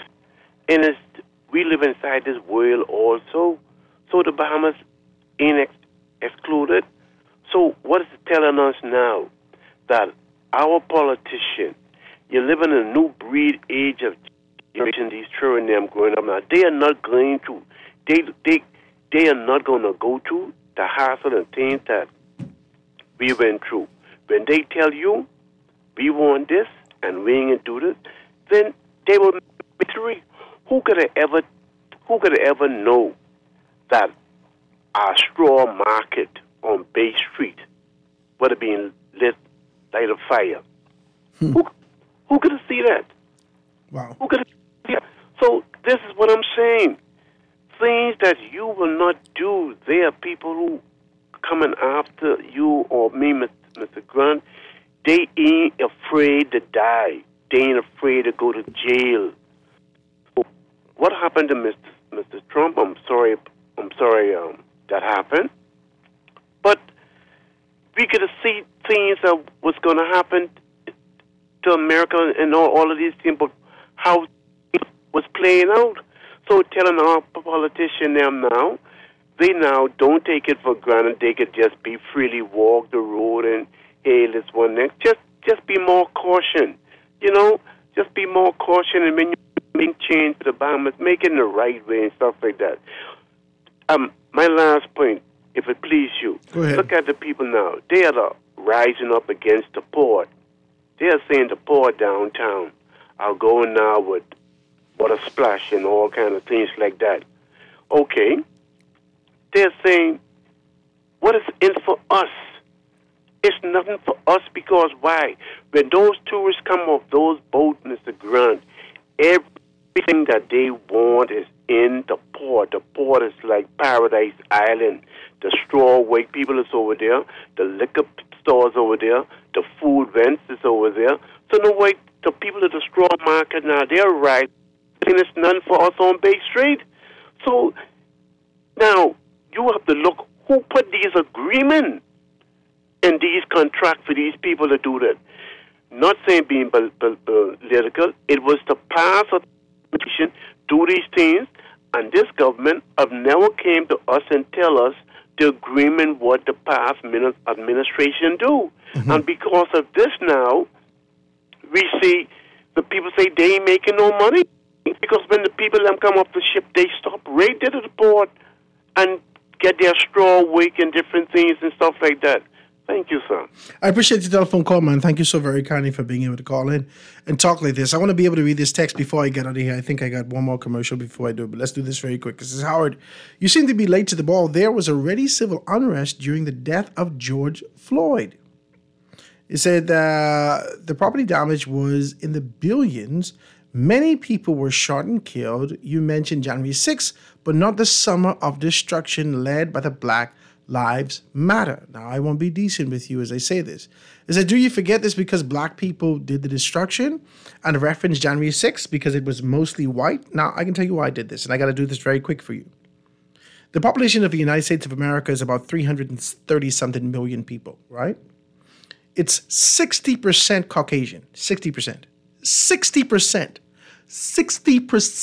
Speaker 11: And it's, we live inside this world also. So the Bahamas ain't ex- excluded. So what is it telling us now? That our politicians, you're living in a new breed age of generation, these children them growing up now, they are not going to, they they they are not going to go through the hassle and things that we went through. When they tell you, we want this and we ain't going to do this, then they will be free. Who could have ever, who could have ever know that our straw market on Bay Street would have been lit like a fire?
Speaker 5: Hmm.
Speaker 11: Who, who could have seen that?
Speaker 5: Wow.
Speaker 11: Who could have seen that? So this is what I'm saying. Things that you will not do, there are people who coming after you or me, Mister Grant, they ain't afraid to die. They ain't afraid to go to jail. So what happened to Mister Mister Trump? I'm sorry. I'm sorry um, that happened. But we could have seen things that was going to happen to America and all, all of these things, but how it was playing out. So telling our politicians them now, they now don't take it for granted. They could just be freely walk the road and hail this one next. Just just be more caution. You know, just be more caution, and when you make change to the Bahamas, make it in the right way and stuff like that. Um, my last point, if it please you,
Speaker 5: Go ahead.
Speaker 11: Look at the people now. They are the rising up against the port. They are saying the port downtown are going now with water splash and all kind of things like that. Okay. They're saying, what is in for us? It's nothing for us because why? When those tourists come off those boats, Mister Grant, everything that they want is in the port. The port is like Paradise Island. The straw wake people is over there. The liquor stores over there. The food vents is over there. So no way, the people at the straw market now, they're right. And it's none for us on Bay Street. So now you have to look who put these agreements and these contracts for these people to do that. Not saying being political, it was to pass a petition, do these things, and this government have never came to us and tell us the agreement what the past min- administration do. Mm-hmm. And because of this now, we see the people say they ain't making no money. Because when the people them come off the ship, they stop right there to the port and get their straw wake and different things and stuff like that. Thank you, sir.
Speaker 5: I appreciate the telephone call, man. Thank you so very kindly for being able to call in and talk like this. I want to be able to read this text before I get out of here. I think I got one more commercial before I do it, but let's do this very quick. This is Howard. You seem to be late to the ball. There was already civil unrest during the death of George Floyd. It said uh, the property damage was in the billions. Many people were shot and killed. You mentioned January sixth, but not the summer of destruction led by the Black Lives Matter. Now, I won't be decent with you as I say this. It said, do you forget this because black people did the destruction? And reference January sixth because it was mostly white? Now, I can tell you why I did this, and I got to do this very quick for you. The population of the United States of America is about three hundred thirty-something million people, right? It's sixty percent Caucasian, sixty percent. sixty percent. sixty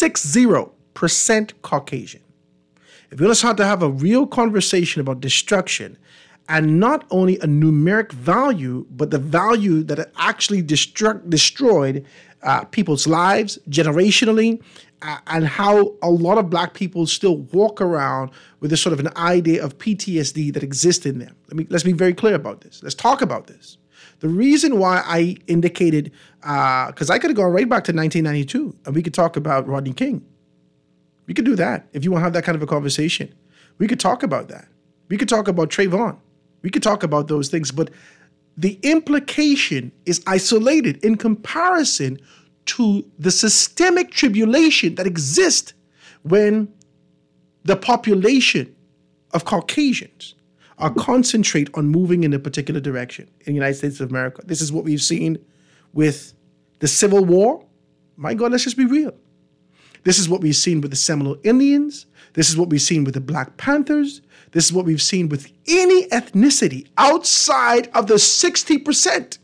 Speaker 5: percent Caucasian. If you want to start to have a real conversation about destruction and not only a numeric value, but the value that it actually destruct, destroyed uh, people's lives generationally, uh, and how a lot of black people still walk around with this sort of an idea of P T S D that exists in them. Let me, let's be very clear about this. Let's talk about this. The reason why I indicated, because uh, I could have gone right back to nineteen ninety-two and we could talk about Rodney King. We could do that if you want to have that kind of a conversation. We could talk about that. We could talk about Trayvon. We could talk about those things. But the implication is isolated in comparison to the systemic tribulation that exists when the population of Caucasians are concentrate on moving in a particular direction in the United States of America. This is what we've seen with the Civil War. My God, let's just be real. This is what we've seen with the Seminole Indians. This is what we've seen with the Black Panthers. This is what we've seen with any ethnicity outside of the sixty percent.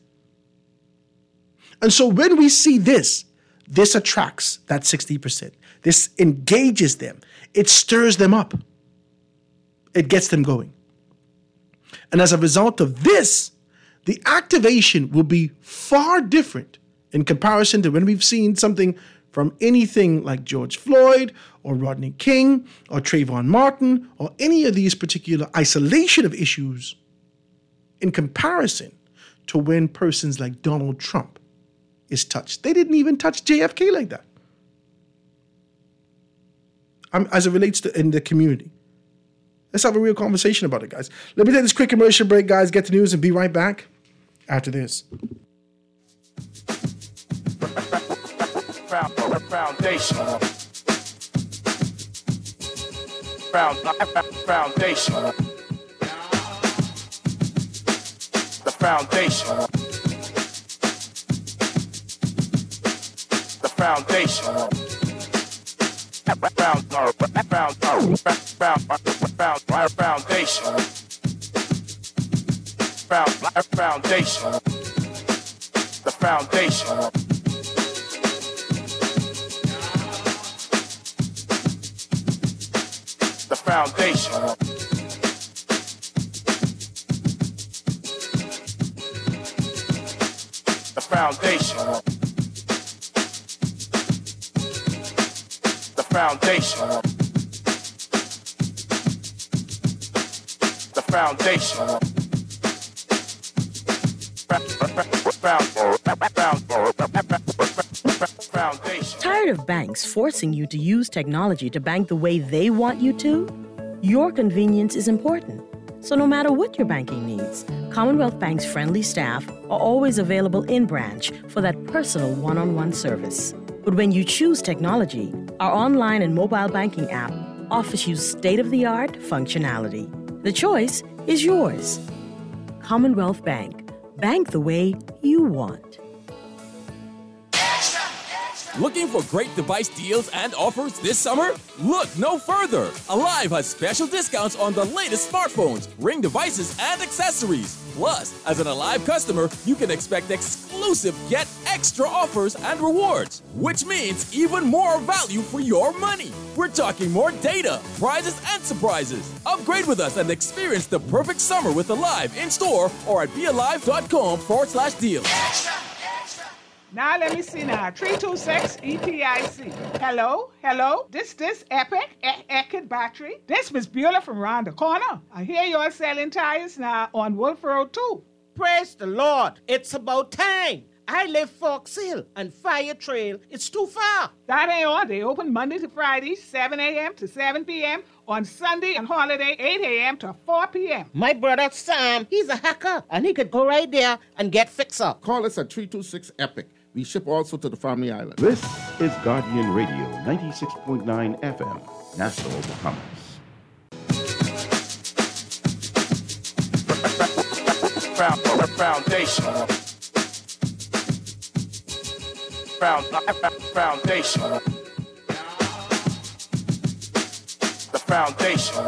Speaker 5: And so when we see this, this attracts that sixty percent. This engages them. It stirs them up. It gets them going. And as a result of this, the activation will be far different in comparison to when we've seen something from anything like George Floyd or Rodney King or Trayvon Martin or any of these particular isolation of issues in comparison to when persons like Donald Trump is touched. They didn't even touch J F K like that. Um, as it relates to in the community. Let's have a real conversation about it, guys. Let me take this quick commercial break, guys. Get the news and be right back after this.
Speaker 3: Foundation. Foundation. The foundation. The foundation. Found, found, found, found, found, foundation. Found, foundation. The foundation. The foundation. The foundation. The foundation. The foundation.
Speaker 12: Tired of banks forcing you to use technology to bank the way they want you to? Your convenience is important. So no matter what your banking needs, Commonwealth Bank's friendly staff are always available in branch for that personal one-on-one service. But when you choose technology, our online and mobile banking app offers you state-of-the-art functionality. The choice is yours. Commonwealth Bank. Bank the way you want.
Speaker 13: Looking for great device deals and offers this summer? Look no further. Alive has special discounts on the latest smartphones, Ring devices, and accessories. Plus, as an Alive customer, you can expect exclusive exclusive Get Extra offers and rewards, which means even more value for your money. We're talking more data, prizes, and surprises. Upgrade with us and experience the perfect summer with Alive in-store or at bealive.com forward slash deal.
Speaker 14: Now let me see now. three two six E P I C. Hello? Hello? This this Epic e- Epic battery? This Miss Beulah from round the corner. I hear you're selling tires now on Wolf Road too.
Speaker 15: Praise the Lord. It's about time. I live Fox Hill and Fire Trail. It's too far.
Speaker 14: That ain't all. They open Monday to Friday, seven a.m. to seven p.m. On Sunday and holiday, eight a.m. to four p.m.
Speaker 15: My brother Sam, he's a hacker, and he could go right there and get fixed up.
Speaker 16: Call us at three two six EPIC. We ship also to the Family Island.
Speaker 17: This is Guardian Radio, ninety-six point nine F M, Nassau, Bahamas.
Speaker 18: Foundation. Foundation. The foundation.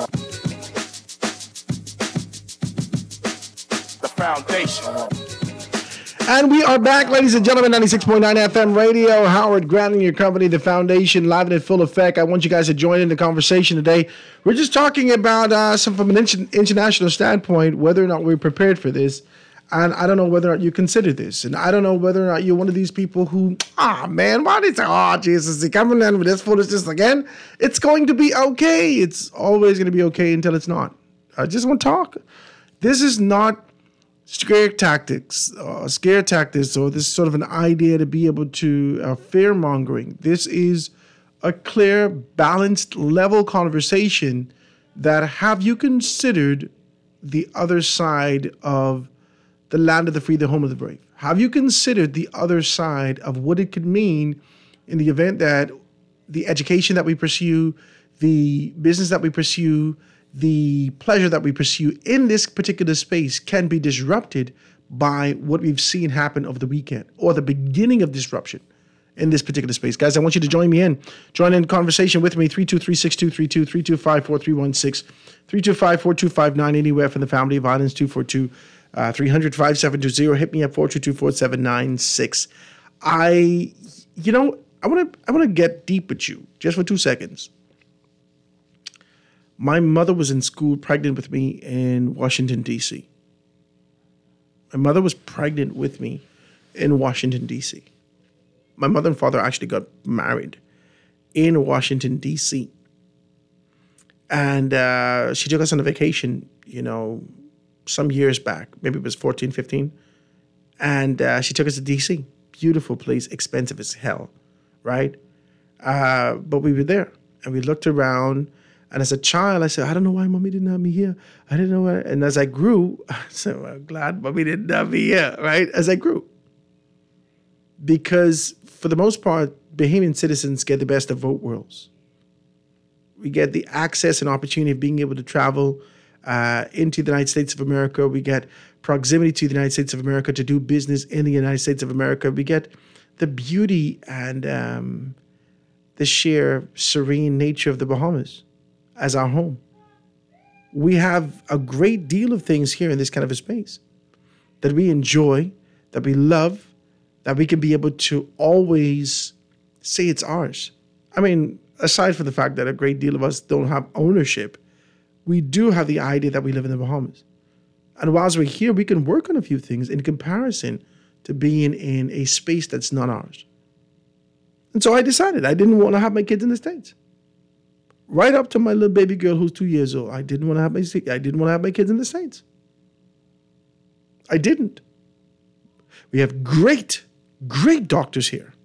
Speaker 18: The foundation.
Speaker 5: And we are back, ladies and gentlemen, ninety-six point nine F M radio. Howard Grant and your company, The Foundation, live and in full effect. I want you guys to join in the conversation today. We're just talking about uh, some from an inter- international standpoint, whether or not we're prepared for this. And I don't know whether or not you consider this. And I don't know whether or not you're one of these people who, ah, man, why did they say, oh, Jesus, he coming in with this foolishness again? It's going to be okay. It's always going to be okay until it's not. I just want to talk. This is not scare tactics, uh, scare tactics, or this sort of an idea to be able to uh, fear mongering. This is a clear, balanced, level conversation that have you considered the other side of the land of the free, the home of the brave? Have you considered the other side of what it could mean in the event that the education that we pursue, the business that we pursue, the pleasure that we pursue in this particular space can be disrupted by what we've seen happen over the weekend or the beginning of disruption in this particular space? Guys, I want you to join me in. Join in conversation with me, three two three, six two three two, three two five, four three one six, three two five, four two five nine, anywhere from the Family of Islands, two four two, three hundred, five seven two zero. Hit me at four two two, four seven nine six. I, you know, I want to I want to get deep with you just for two seconds. My mother was in school pregnant with me in Washington, D C. My mother was pregnant with me in Washington, D C. My mother and father actually got married in Washington, D C. And uh, she took us on a vacation, you know, some years back. Maybe it was fourteen, fifteen. And uh, she took us to D C. Beautiful place, expensive as hell, right? Uh, but we were there, and we looked around. And as a child, I said, I don't know why mommy didn't have me here. I didn't know why. And as I grew, I said, well, I'm glad mommy didn't have me here, right? As I grew. Because for the most part, Bahamian citizens get the best of both worlds. We get the access and opportunity of being able to travel uh, into the United States of America. We get proximity to the United States of America to do business in the United States of America. We get the beauty and um, the sheer serene nature of the Bahamas as our home. We have a great deal of things here in this kind of a space that we enjoy, that we love, that we can be able to always say it's ours. I mean, aside from the fact that a great deal of us don't have ownership, we do have the idea that we live in the Bahamas. And whilst we're here, we can work on a few things in comparison to being in a space that's not ours. And so I decided I didn't want to have my kids in the States. Right up to my little baby girl who's two years old, I didn't want to have my I didn't want to have my kids in the States. I didn't. We have great, great doctors here.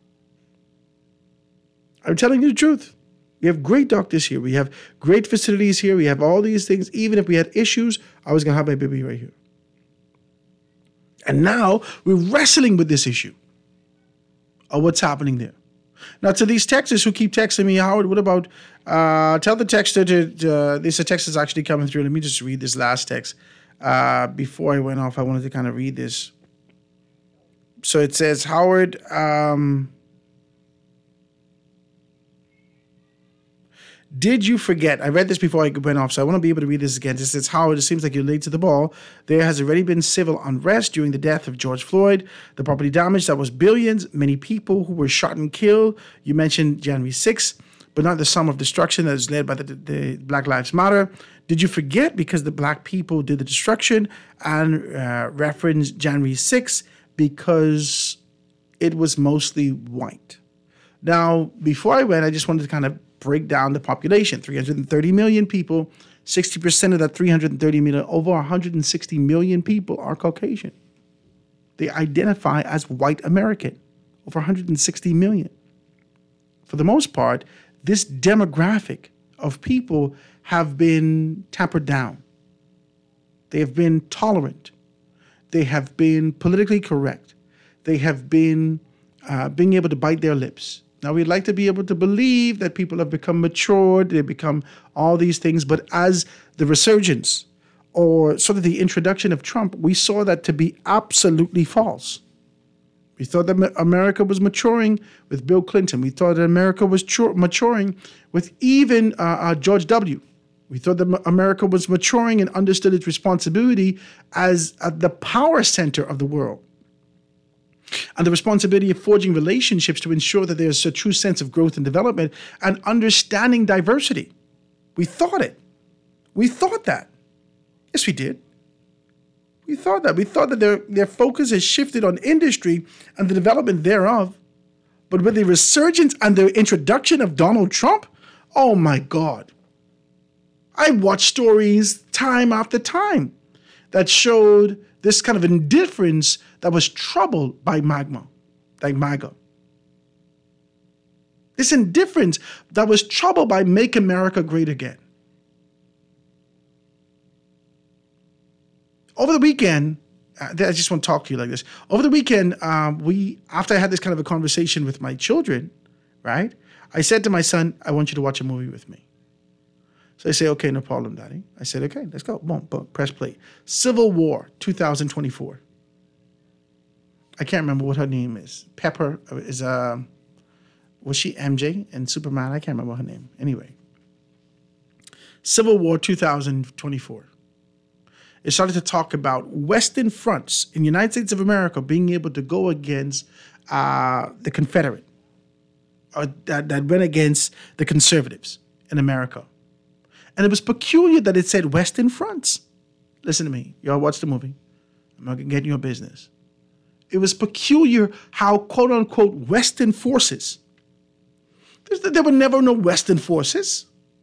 Speaker 5: I'm telling you the truth. We have great doctors here. We have great facilities here. We have all these things. Even if we had issues, I was going to have my baby right here. And now we're wrestling with this issue of what's happening there. Now, to these texters who keep texting me, Howard, what about, uh, tell the texter to, uh, there's a text that's actually coming through. Let me just read this last text. Uh, before I went off, I wanted to kind of read this. So it says, Howard, um, Did you forget? I read this before I went off, so I want to be able to read this again. This is Howard. It seems like you're late to the ball. There has already been civil unrest during the death of George Floyd. The property damage, that was billions. Many people who were shot and killed. You mentioned January sixth, but not the sum of destruction that is led by the, the Black Lives Matter. Did you forget because the black people did the destruction, and uh, reference January sixth because it was mostly white? Now, before I went, I just wanted to kind of break down the population. three hundred thirty million people, sixty percent of that three hundred thirty million, over one hundred sixty million people are Caucasian. They identify as white American, over one hundred sixty million. For the most part, this demographic of people have been tampered down. They have been tolerant. They have been politically correct. They have been uh, being able to bite their lips. Now, we'd like to be able to believe that people have become matured, they become all these things, but as the resurgence or sort of the introduction of Trump, we saw that to be absolutely false. We thought that America was maturing with Bill Clinton. We thought that America was chur- maturing with even uh, uh, George W. We thought that America was maturing and understood its responsibility as uh, the power center of the world, and the responsibility of forging relationships to ensure that there's a true sense of growth and development and understanding diversity. We thought it. We thought that. Yes, we did. We thought that. We thought that their, their focus has shifted on industry and the development thereof. But with the resurgence and the introduction of Donald Trump, oh my God. I watched stories time after time that showed this kind of indifference that was troubled by magma, like MAGA. This indifference that was troubled by Make America Great Again. Over the weekend, I just want to talk to you like this. Over the weekend, um, we after I had this kind of a conversation with my children, right? I said to my son, I want you to watch a movie with me. So I say, okay, no problem, Daddy. I said, okay, let's go. Boom, boom, press play. Civil War, two thousand twenty-four. I can't remember what her name is. Pepper is, uh, was she M J in Superman? I can't remember her name. Anyway. Civil War two thousand twenty-four. It started to talk about Western fronts in the United States of America being able to go against uh, the Confederate, or that, that went against the conservatives in America. And it was peculiar that it said Western fronts. Listen to me. Y'all watch the movie. I'm not going to get in your business. It was peculiar how, quote unquote, Western forces. There were never no Western forces.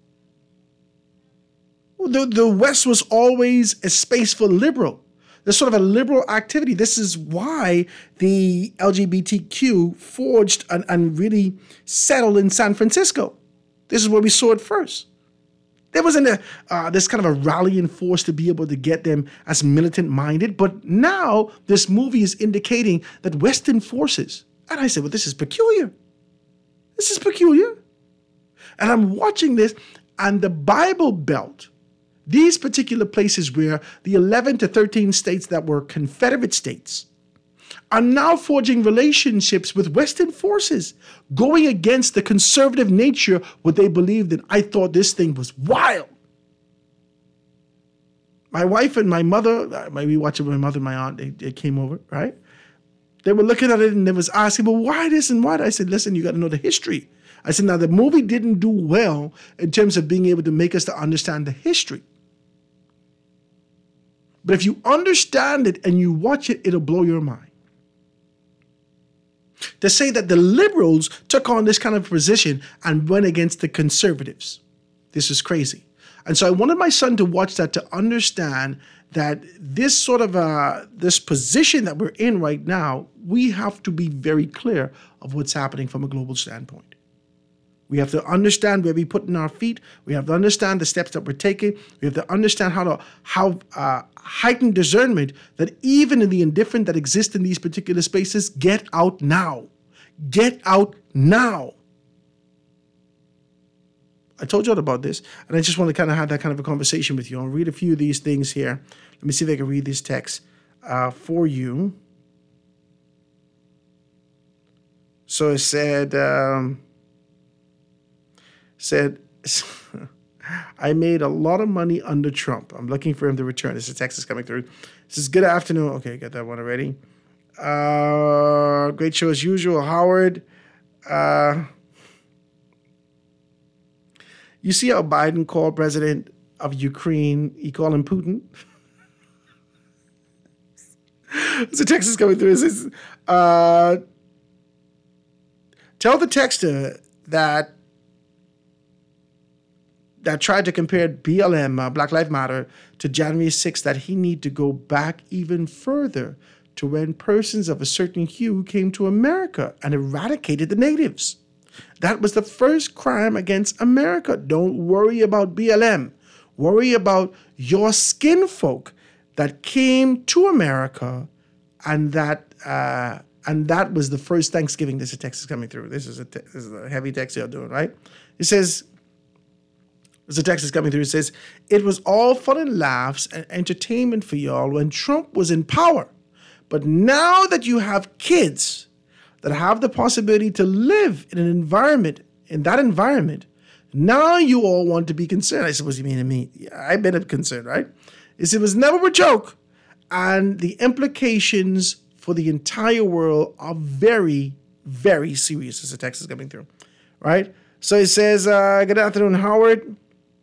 Speaker 5: The, the West was always a space for liberal. There's sort of a liberal activity. This is why the L G B T Q forged and, and really settled in San Francisco. This is where we saw it first. There wasn't a, uh, this kind of a rallying force to be able to get them as militant-minded, but now this movie is indicating that Western forces, and I said, well, this is peculiar. This is peculiar. And I'm watching this, and the Bible Belt, these particular places where the eleven to thirteen states that were Confederate states are now forging relationships with Western forces, going against the conservative nature, what they believed in. I thought this thing was wild. My wife and my mother, maybe watching my mother and my aunt, they, they came over, right? They were looking at it and they was asking, well, why this and why that? I said, listen, you got to know the history. I said, now the movie didn't do well in terms of being able to make us to understand the history. But if you understand it and you watch it, it'll blow your mind. To say that the liberals took on this kind of position and went against the conservatives. This is crazy. And so I wanted my son to watch that to understand that this sort of uh, this position that we're in right now, we have to be very clear of what's happening from a global standpoint. We have to understand where we put in our feet. We have to understand the steps that we're taking. We have to understand how to how uh, heightened discernment that even in the indifferent that exist in these particular spaces, get out now. Get out now. I told you all about this, and I just want to kind of have that kind of a conversation with you. I'll read a few of these things here. Let me see if I can read this text uh, for you. So it said... Um, said I made a lot of money under Trump. I'm looking for him to return. This is Texas coming through. This is good afternoon. Okay, got that one already. Uh, great show as usual, Howard. Uh, you see how Biden called president of Ukraine, he called him Putin? So Texas coming through. It says, uh, tell the texter that that tried to compare B L M, uh, Black Lives Matter, to January sixth, that he need to go back even further to when persons of a certain hue came to America and eradicated the natives. That was the first crime against America. Don't worry about B L M. Worry about your skin folk that came to America, and that uh, and that was the first Thanksgiving. This is Texas coming through. This is a te- this is a heavy text you're doing, right? It says, there's a text is coming through. It says, it was all fun and laughs and entertainment for y'all when Trump was in power. But now that you have kids that have the possibility to live in an environment, in that environment, now you all want to be concerned. I suppose you mean to me. Yeah, I've been concerned, right? It said, it was never a joke. And the implications for the entire world are very, very serious. As the text is coming through, right? So it says, uh, good afternoon, Howard.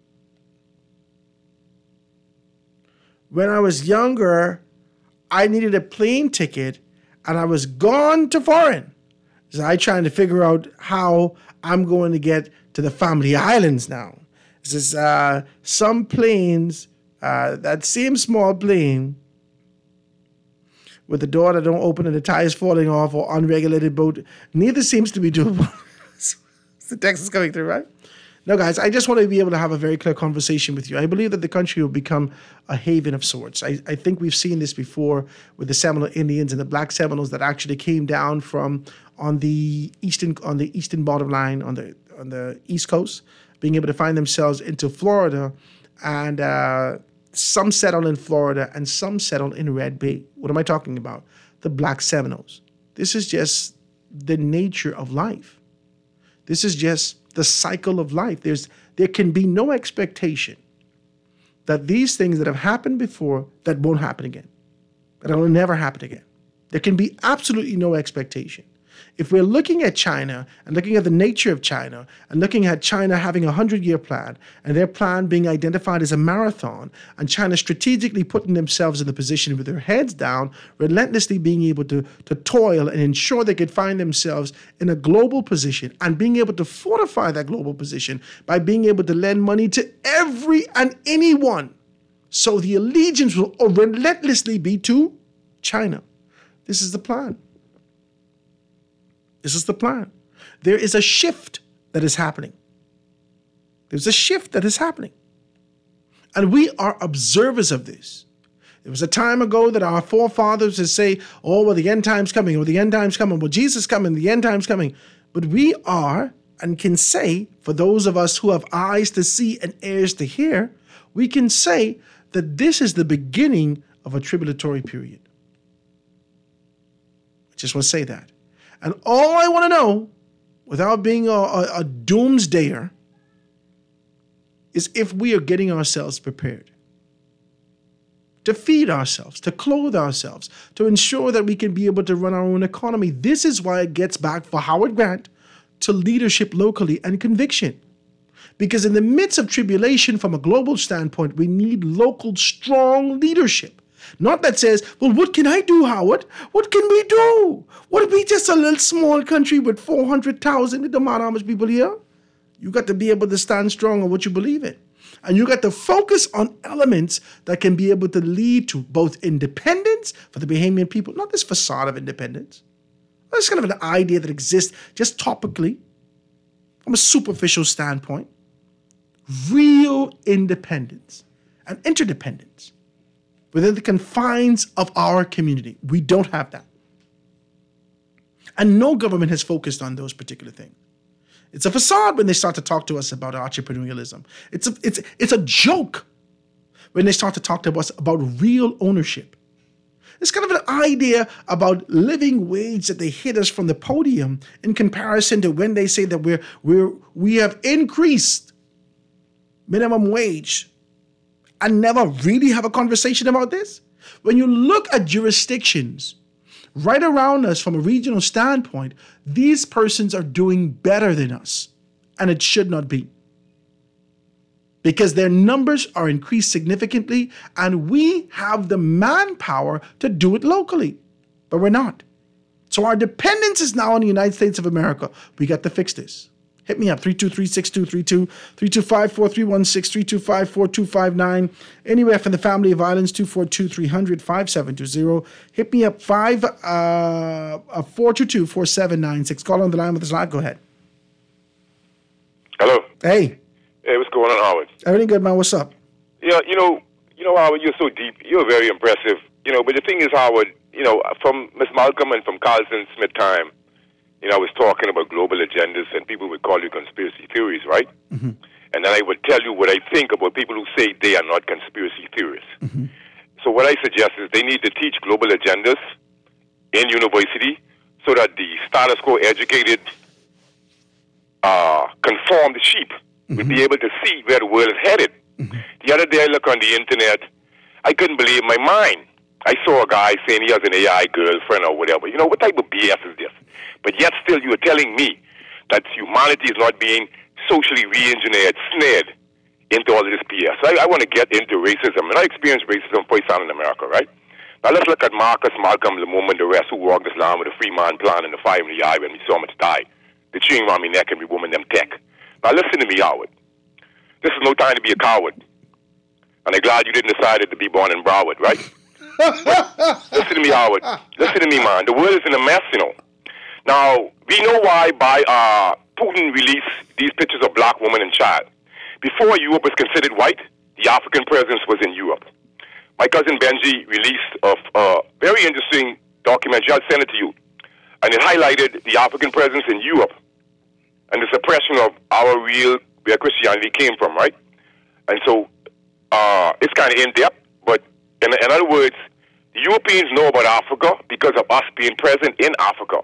Speaker 5: When I was younger, I needed a plane ticket and I was gone to foreign. So I trying to figure out how I'm going to get to the family islands now. It says, uh, some planes, uh, that same small plane with the door that don't open and the tires falling off or unregulated boat, neither seems to be doable. The text is coming through, right? No, guys, I just want to be able to have a very clear conversation with you. I believe that the country will become a haven of sorts. I, I think we've seen this before with the Seminole Indians and the Black Seminoles that actually came down from on the eastern on the eastern bottom line on the on the East Coast, being able to find themselves into Florida, and uh, some settled in Florida and some settled in Red Bay. What am I talking about? The Black Seminoles. This is just the nature of life. This is just the cycle of life. There's, there can be no expectation that these things that have happened before, that won't happen again, that will never happen again. There can be absolutely no expectation. If we're looking at China and looking at the nature of China and looking at China having a hundred-year plan and their plan being identified as a marathon, and China strategically putting themselves in the position with their heads down, relentlessly being able to, to toil and ensure they could find themselves in a global position and being able to fortify that global position by being able to lend money to every and anyone. So the allegiance will relentlessly be to China. This is the plan. This is the plan. There is a shift that is happening. There's a shift that is happening. And we are observers of this. There was a time ago that our forefathers would say, oh, well, the end time's coming, or the end time's coming, well, Jesus coming, the end time's coming. But we are, and can say, for those of us who have eyes to see and ears to hear, we can say that this is the beginning of a tribulatory period. I just want to say that. And all I want to know, without being a, a, a doomsdayer, is if we are getting ourselves prepared to feed ourselves, to clothe ourselves, to ensure that we can be able to run our own economy. This is why it gets back for Howard Grant to leadership locally and conviction. Because in the midst of tribulation from a global standpoint, we need local strong leadership. Not that says, well, what can I do, Howard? What can we do? What if we just a little small country with four hundred thousand? It don't matter how much people here. You got to be able to stand strong on what you believe in. And you got to focus on elements that can be able to lead to both independence for the Bahamian people, not this facade of independence. That's kind of an idea that exists just topically from a superficial standpoint. Real independence and interdependence within the confines of our community. We don't have that. And no government has focused on those particular things. It's a facade when they start to talk to us about entrepreneurialism. It's a, it's, it's a joke when they start to talk to us about real ownership. It's kind of an idea about living wage that they hit us from the podium in comparison to when they say that we're, we're, we have increased minimum wage and never really have a conversation about this? When you look at jurisdictions right around us from a regional standpoint, these persons are doing better than us, and it should not be. Because their numbers are increased significantly, and we have the manpower to do it locally, but we're not. So our dependence is now on the United States of America. We got to fix this. Hit me up, three two three, six two three two, three two five, four three one six, three two five, four two five nine. Anywhere from the family of violence, two four two, three hundred, five seven two zero. Hit me up, five, uh, uh, four two two, four seven nine six. Call on the line with us live. Go ahead.
Speaker 19: Hello.
Speaker 5: Hey.
Speaker 19: Hey, what's going on, Howard?
Speaker 5: Everything good, man? What's up?
Speaker 19: Yeah, you know, you know, Howard, you're so deep. You're very impressive. You know, but the thing is, Howard, you know, from Miss Malcolm and from Carlson Smith time, you know, I was talking about global agendas, and people would call you conspiracy theories, right?
Speaker 5: Mm-hmm.
Speaker 19: And then I would tell you what I think about people who say they are not conspiracy theorists.
Speaker 5: Mm-hmm.
Speaker 19: So what I suggest is they need to teach global agendas in university so that the status quo educated, uh, conformed sheep mm-hmm. would be able to see where the world is headed. Mm-hmm. The other day I looked on the internet, I couldn't believe my mind. I saw a guy saying he has an A I girlfriend or whatever. You know, what type of B S is this? But yet still you are telling me that humanity is not being socially re-engineered, snared into all of this B S. So I, I want to get into racism. And I experienced racism firsthand in America, right? Now let's look at Marcus, Malcolm, Lamont, and the rest who walked this land with a Fremont plan and the fire in the eye when we saw much die. The chewing around my neck and me woman them tech. Now listen to me, Howard. This is no time to be a coward. And I'm glad you didn't decide to be born in Broward, right? Listen to me, Howard. Listen to me, man. The world is in a mess, you know. Now, we know why by uh, Putin released these pictures of black woman and child. Before Europe was considered white, the African presence was in Europe. My cousin Benji released a uh, very interesting documentary. I'll send it to you. And it highlighted the African presence in Europe and the suppression of our real, where Christianity came from, right? And so uh, it's kind of in-depth, but in, in other words, the Europeans know about Africa because of us being present in Africa.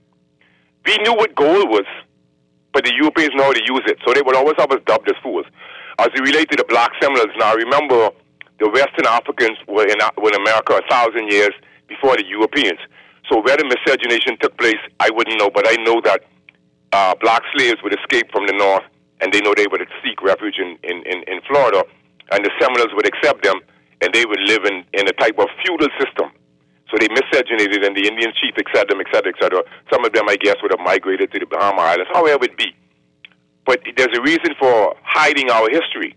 Speaker 19: We knew what gold was, but the Europeans know how to use it. So they would always have us dubbed as fools. As it relates to the black Seminoles, now remember, the Western Africans were in, were in America a thousand years before the Europeans. So where the miscegenation took place, I wouldn't know, but I know that uh, black slaves would escape from the north, and they know they would seek refuge in, in, in, in Florida, and the Seminoles would accept them, and they would live in, in a type of feudal system. So they miscegenated, and the Indian chief accepted them, et cetera, et cetera. Some of them, I guess, would have migrated to the Bahama Islands, however it be. But there's a reason for hiding our history.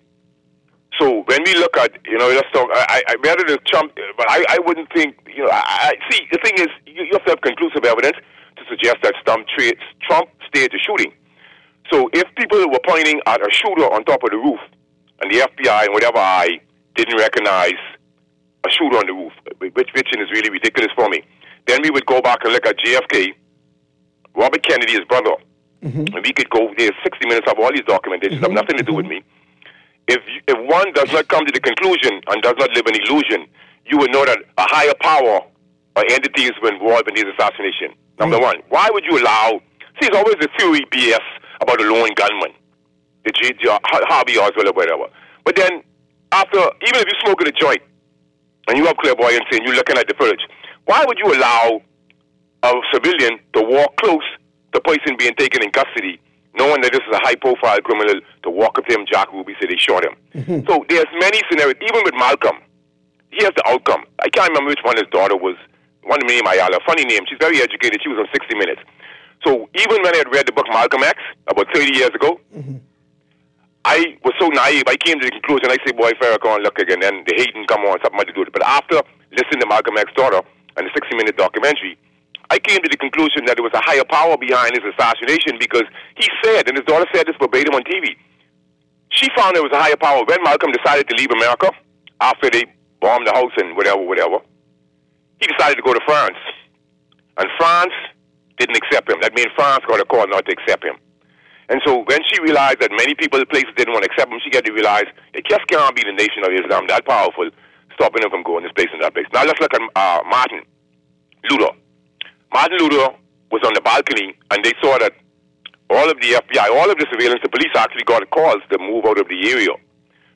Speaker 19: So when we look at, you know, let's talk, I, I rather than Trump, but I, I wouldn't think, you know, I, I see, the thing is, you, you have to have conclusive evidence to suggest that Trump, Trump staged a shooting. So if people were pointing at a shooter on top of the roof, and the F B I and whatever I didn't recognize a shooter on the roof, which fiction is really ridiculous for me, then we would go back and look at J F K, Robert Kennedy, his brother, mm-hmm. and we could go, there's sixty minutes of all these documentations, mm-hmm. have nothing to do with me. If if one does not come to the conclusion and does not live in illusion, you would know that a higher power or entities were involved in this assassination. Number mm-hmm. one, why would you allow, see, it's always the theory B S about the lone gunman, the J, J, Harvey Oswald or whatever. But then, after, even if you're smoking a joint, and you have clairvoyancy and you're looking at the footage, why would you allow a civilian to walk close to the person being taken in custody, knowing that this is a high-profile criminal, to walk up to him? Jack Ruby said they shot him. Mm-hmm. So there's many scenarios. Even with Malcolm, here's the outcome. I can't remember which one his daughter was. One name, Ayala, funny name. She's very educated. She was on sixty minutes. So even when I had read the book Malcolm X about thirty years ago, mm-hmm. I was so naive. I came to the conclusion. I said, boy, Farrakhan, look again. And the hating come on, something to do with it. But after listening to Malcolm X's daughter and the sixty minute documentary, I came to the conclusion that there was a higher power behind his assassination, because he said, and his daughter said this verbatim on T V, she found there was a higher power when Malcolm decided to leave America after they bombed the house and whatever, whatever. He decided to go to France. And France didn't accept him. That means France got a call not to accept him. And so when she realized that many people, places didn't want to accept him, she got to realize it just can't be the nation of Islam that powerful, stopping him from going this place and that place. Now let's look at uh, Martin Luther. Martin Luther was on the balcony, and they saw that all of the F B I, all of the surveillance, the police actually got calls to move out of the area.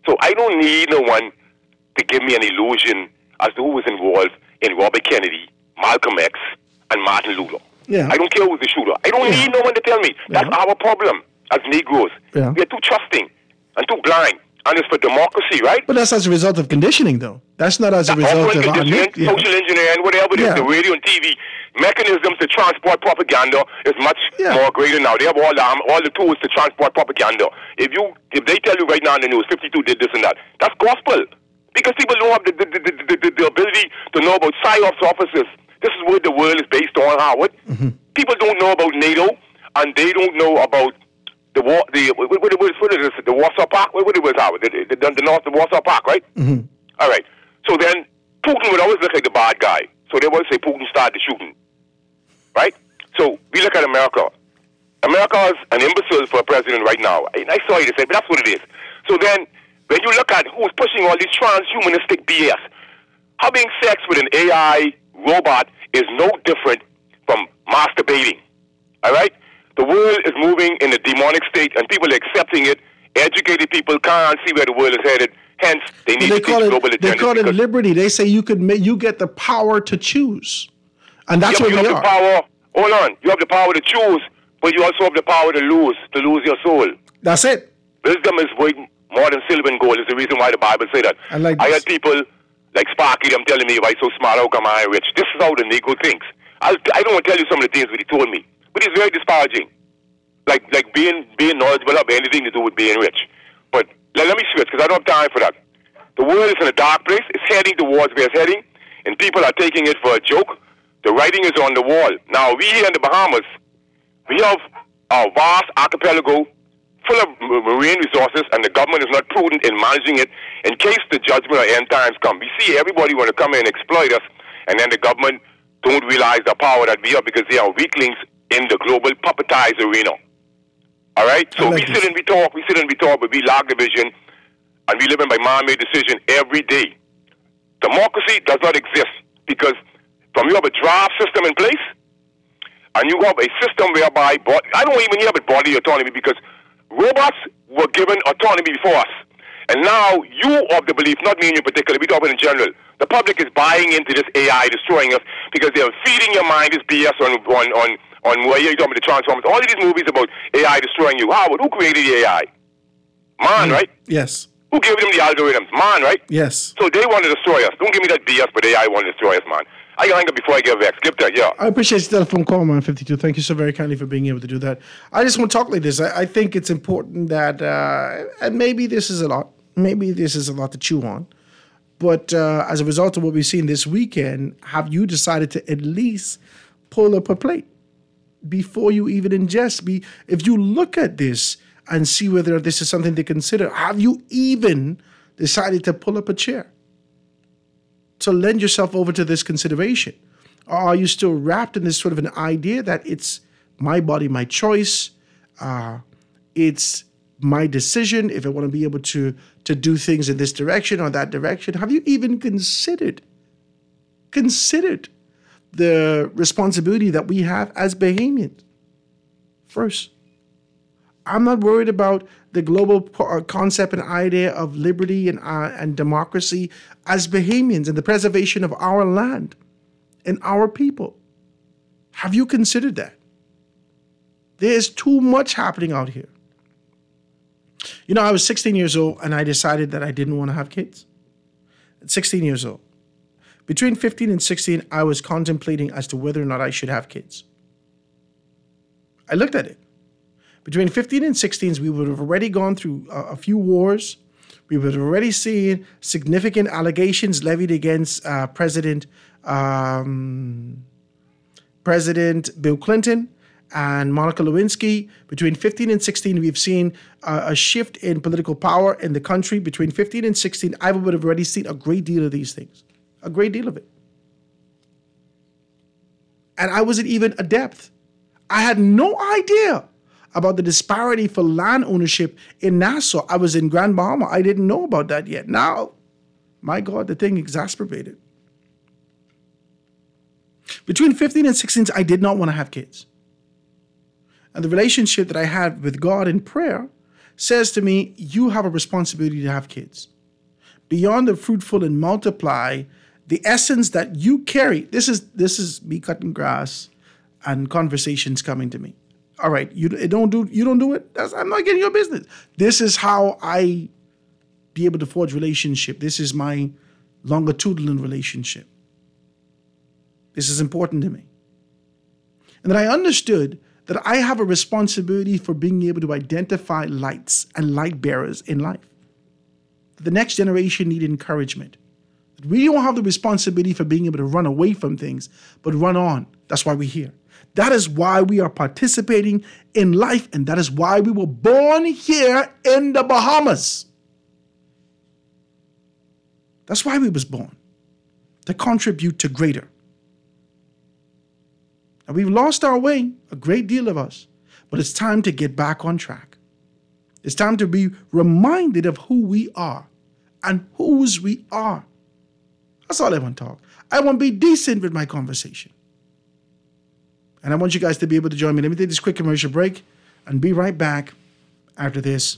Speaker 19: So I don't need no one to give me an illusion as to who was involved in Robert Kennedy, Malcolm X, and Martin Luther.
Speaker 5: Yeah.
Speaker 19: I don't care who's the shooter. I don't
Speaker 5: Yeah.
Speaker 19: need no one to tell me. That's
Speaker 5: Yeah.
Speaker 19: our problem as Negroes.
Speaker 5: Yeah.
Speaker 19: We are too trusting and too blind. And it's for democracy, right?
Speaker 5: But that's as a result of conditioning, though. That's not as a result
Speaker 19: Offering
Speaker 5: of our
Speaker 19: conditioning,
Speaker 5: yeah.
Speaker 19: social engineering, whatever it is,
Speaker 5: Yeah.
Speaker 19: the radio and T V mechanisms to transport propaganda is much more greater now. They have all the um, all the tools to transport propaganda. If you if they tell you right now in the news, fifty-two did this and that, that's gospel. Because people don't have the the, the, the, the, the ability to know about PSYOPs officers. This is what the world is based on, Howard.
Speaker 5: Mm-hmm.
Speaker 19: People don't know about NATO, and they don't know about the war. The what, what, what, what is this? The Warsaw Pact. What, what it was, Howard? The, the, the, the North, the Warsaw Pact, right?
Speaker 5: Mm-hmm.
Speaker 19: All right. So then Putin would always look like the bad guy. So they always say Putin started the shooting, right? So we look at America. America is an imbecile for a president right now. And I saw you to say, but that's what it is. So then when you look at who's pushing all this transhumanistic B S, having sex with an A I robot is no different from masturbating, all right? The world is moving in a demonic state, and people are accepting it. Educated people can't see where the world is headed. Hence, they need
Speaker 5: They
Speaker 19: to
Speaker 5: call
Speaker 19: teach
Speaker 5: it
Speaker 19: global
Speaker 5: they
Speaker 19: agenda.
Speaker 5: call it
Speaker 19: because-
Speaker 5: liberty. They say you could make, you get the power to choose, and that's
Speaker 19: yeah,
Speaker 5: what
Speaker 19: you
Speaker 5: we
Speaker 19: have
Speaker 5: are.
Speaker 19: the power. Hold on, you have the power to choose, but you also have the power to lose, to lose your soul.
Speaker 5: That's it.
Speaker 19: Wisdom is worth more than silver and gold. Is the reason why the Bible say that.
Speaker 5: I like
Speaker 19: I
Speaker 5: this.
Speaker 19: had people like Sparky them telling me, "Why so smart? How come I ain't rich?" This is how the Negro thinks. I'll, I don't want to tell you some of the things that he told me, but he's very disparaging. Like like being being knowledgeable have anything to do with being rich. But let, let me switch because I don't have time for that. The world is in a dark place. It's heading towards where it's heading, and people are taking it for a joke. The writing is on the wall. Now, we here in the Bahamas, we have a vast archipelago full of m- marine resources, and the government is not prudent in managing it in case the judgment or end times come. We see everybody want to come in and exploit us, and then the government don't realize the power that we have because they are weaklings in the global puppetized arena. All right? So
Speaker 5: like
Speaker 19: we sit and we talk, we sit and we talk, but we lack the vision, and we live in by man-made decision every day. Democracy does not exist because from you have a draft system in place, and you have a system whereby, bo- I don't even have a body autonomy because robots were given autonomy before us. And now you of the belief, not me in particular, we talk about in general, the public is buying into this A I destroying us because they're feeding your mind this B S on, on, on, on where you're talking about the Transformers. All of these movies about A I destroying you. Howard, who created the A I? Man, right?
Speaker 5: Yes.
Speaker 19: Who gave them the algorithms? Man, right?
Speaker 5: Yes.
Speaker 19: So they want to destroy us. Don't give me that B S, but A I want to destroy us, man. I can hang up before I get vexed. Skip that, yeah.
Speaker 5: I appreciate your telephone call, man, fifty-two. Thank you so very kindly for being able to do that. I just want to talk like this. I, I think it's important that, uh, and maybe this is a lot, maybe this is a lot to chew on, but uh, as a result of what we've seen this weekend, have you decided to at least pull up a plate before you even ingest? Be, if you look at this and see whether this is something to consider, have you even decided to pull up a chair to lend yourself over to this consideration? Or are you still wrapped in this sort of an idea that it's my body, my choice, uh, it's my decision if I want to be able to, to do things in this direction or that direction? Have you even considered, considered the responsibility that we have as Bahamians? First, I'm not worried about the global concept and idea of liberty and, uh, and democracy as Bahamians and the preservation of our land and our people. Have you considered that? There is too much happening out here. You know, I was sixteen years old and I decided that I didn't want to have kids. At sixteen years old. Between fifteen and sixteen, I was contemplating as to whether or not I should have kids. I looked at it. Between fifteen and sixteen, we would have already gone through a, a few wars. We would have already seen significant allegations levied against uh, President um, President Bill Clinton and Monica Lewinsky. Between fifteen and sixteen, we've seen uh, a shift in political power in the country. Between fifteen and sixteen, I would have already seen a great deal of these things, a great deal of it. And I wasn't even adept. I had no idea about the disparity for land ownership in Nassau. I was in Grand Bahama. I didn't know about that yet. Now, my God, the thing exacerbated. Between fifteen and sixteen, I did not want to have kids. And the relationship that I had with God in prayer says to me, you have a responsibility to have kids. Beyond the fruitful and multiply, the essence that you carry, this is this is me cutting grass and conversations coming to me. All right, you don't do you don't do it. That's, I'm not getting your business. This is how I be able to forge relationship. This is my longitudinal relationship. This is important to me. And then I understood that I have a responsibility for being able to identify lights and light bearers in life. The next generation need encouragement. We don't have the responsibility for being able to run away from things, but run on. That's why we're here. That is why we are participating in life, and that is why we were born here in the Bahamas. That's why we was born, to contribute to greater. And we've lost our way, a great deal of us, but it's time to get back on track. It's time to be reminded of who we are and whose we are. That's all I want to talk. I want to be decent with my conversation. And I want you guys to be able to join me. Let me take this quick commercial break and be right back after this.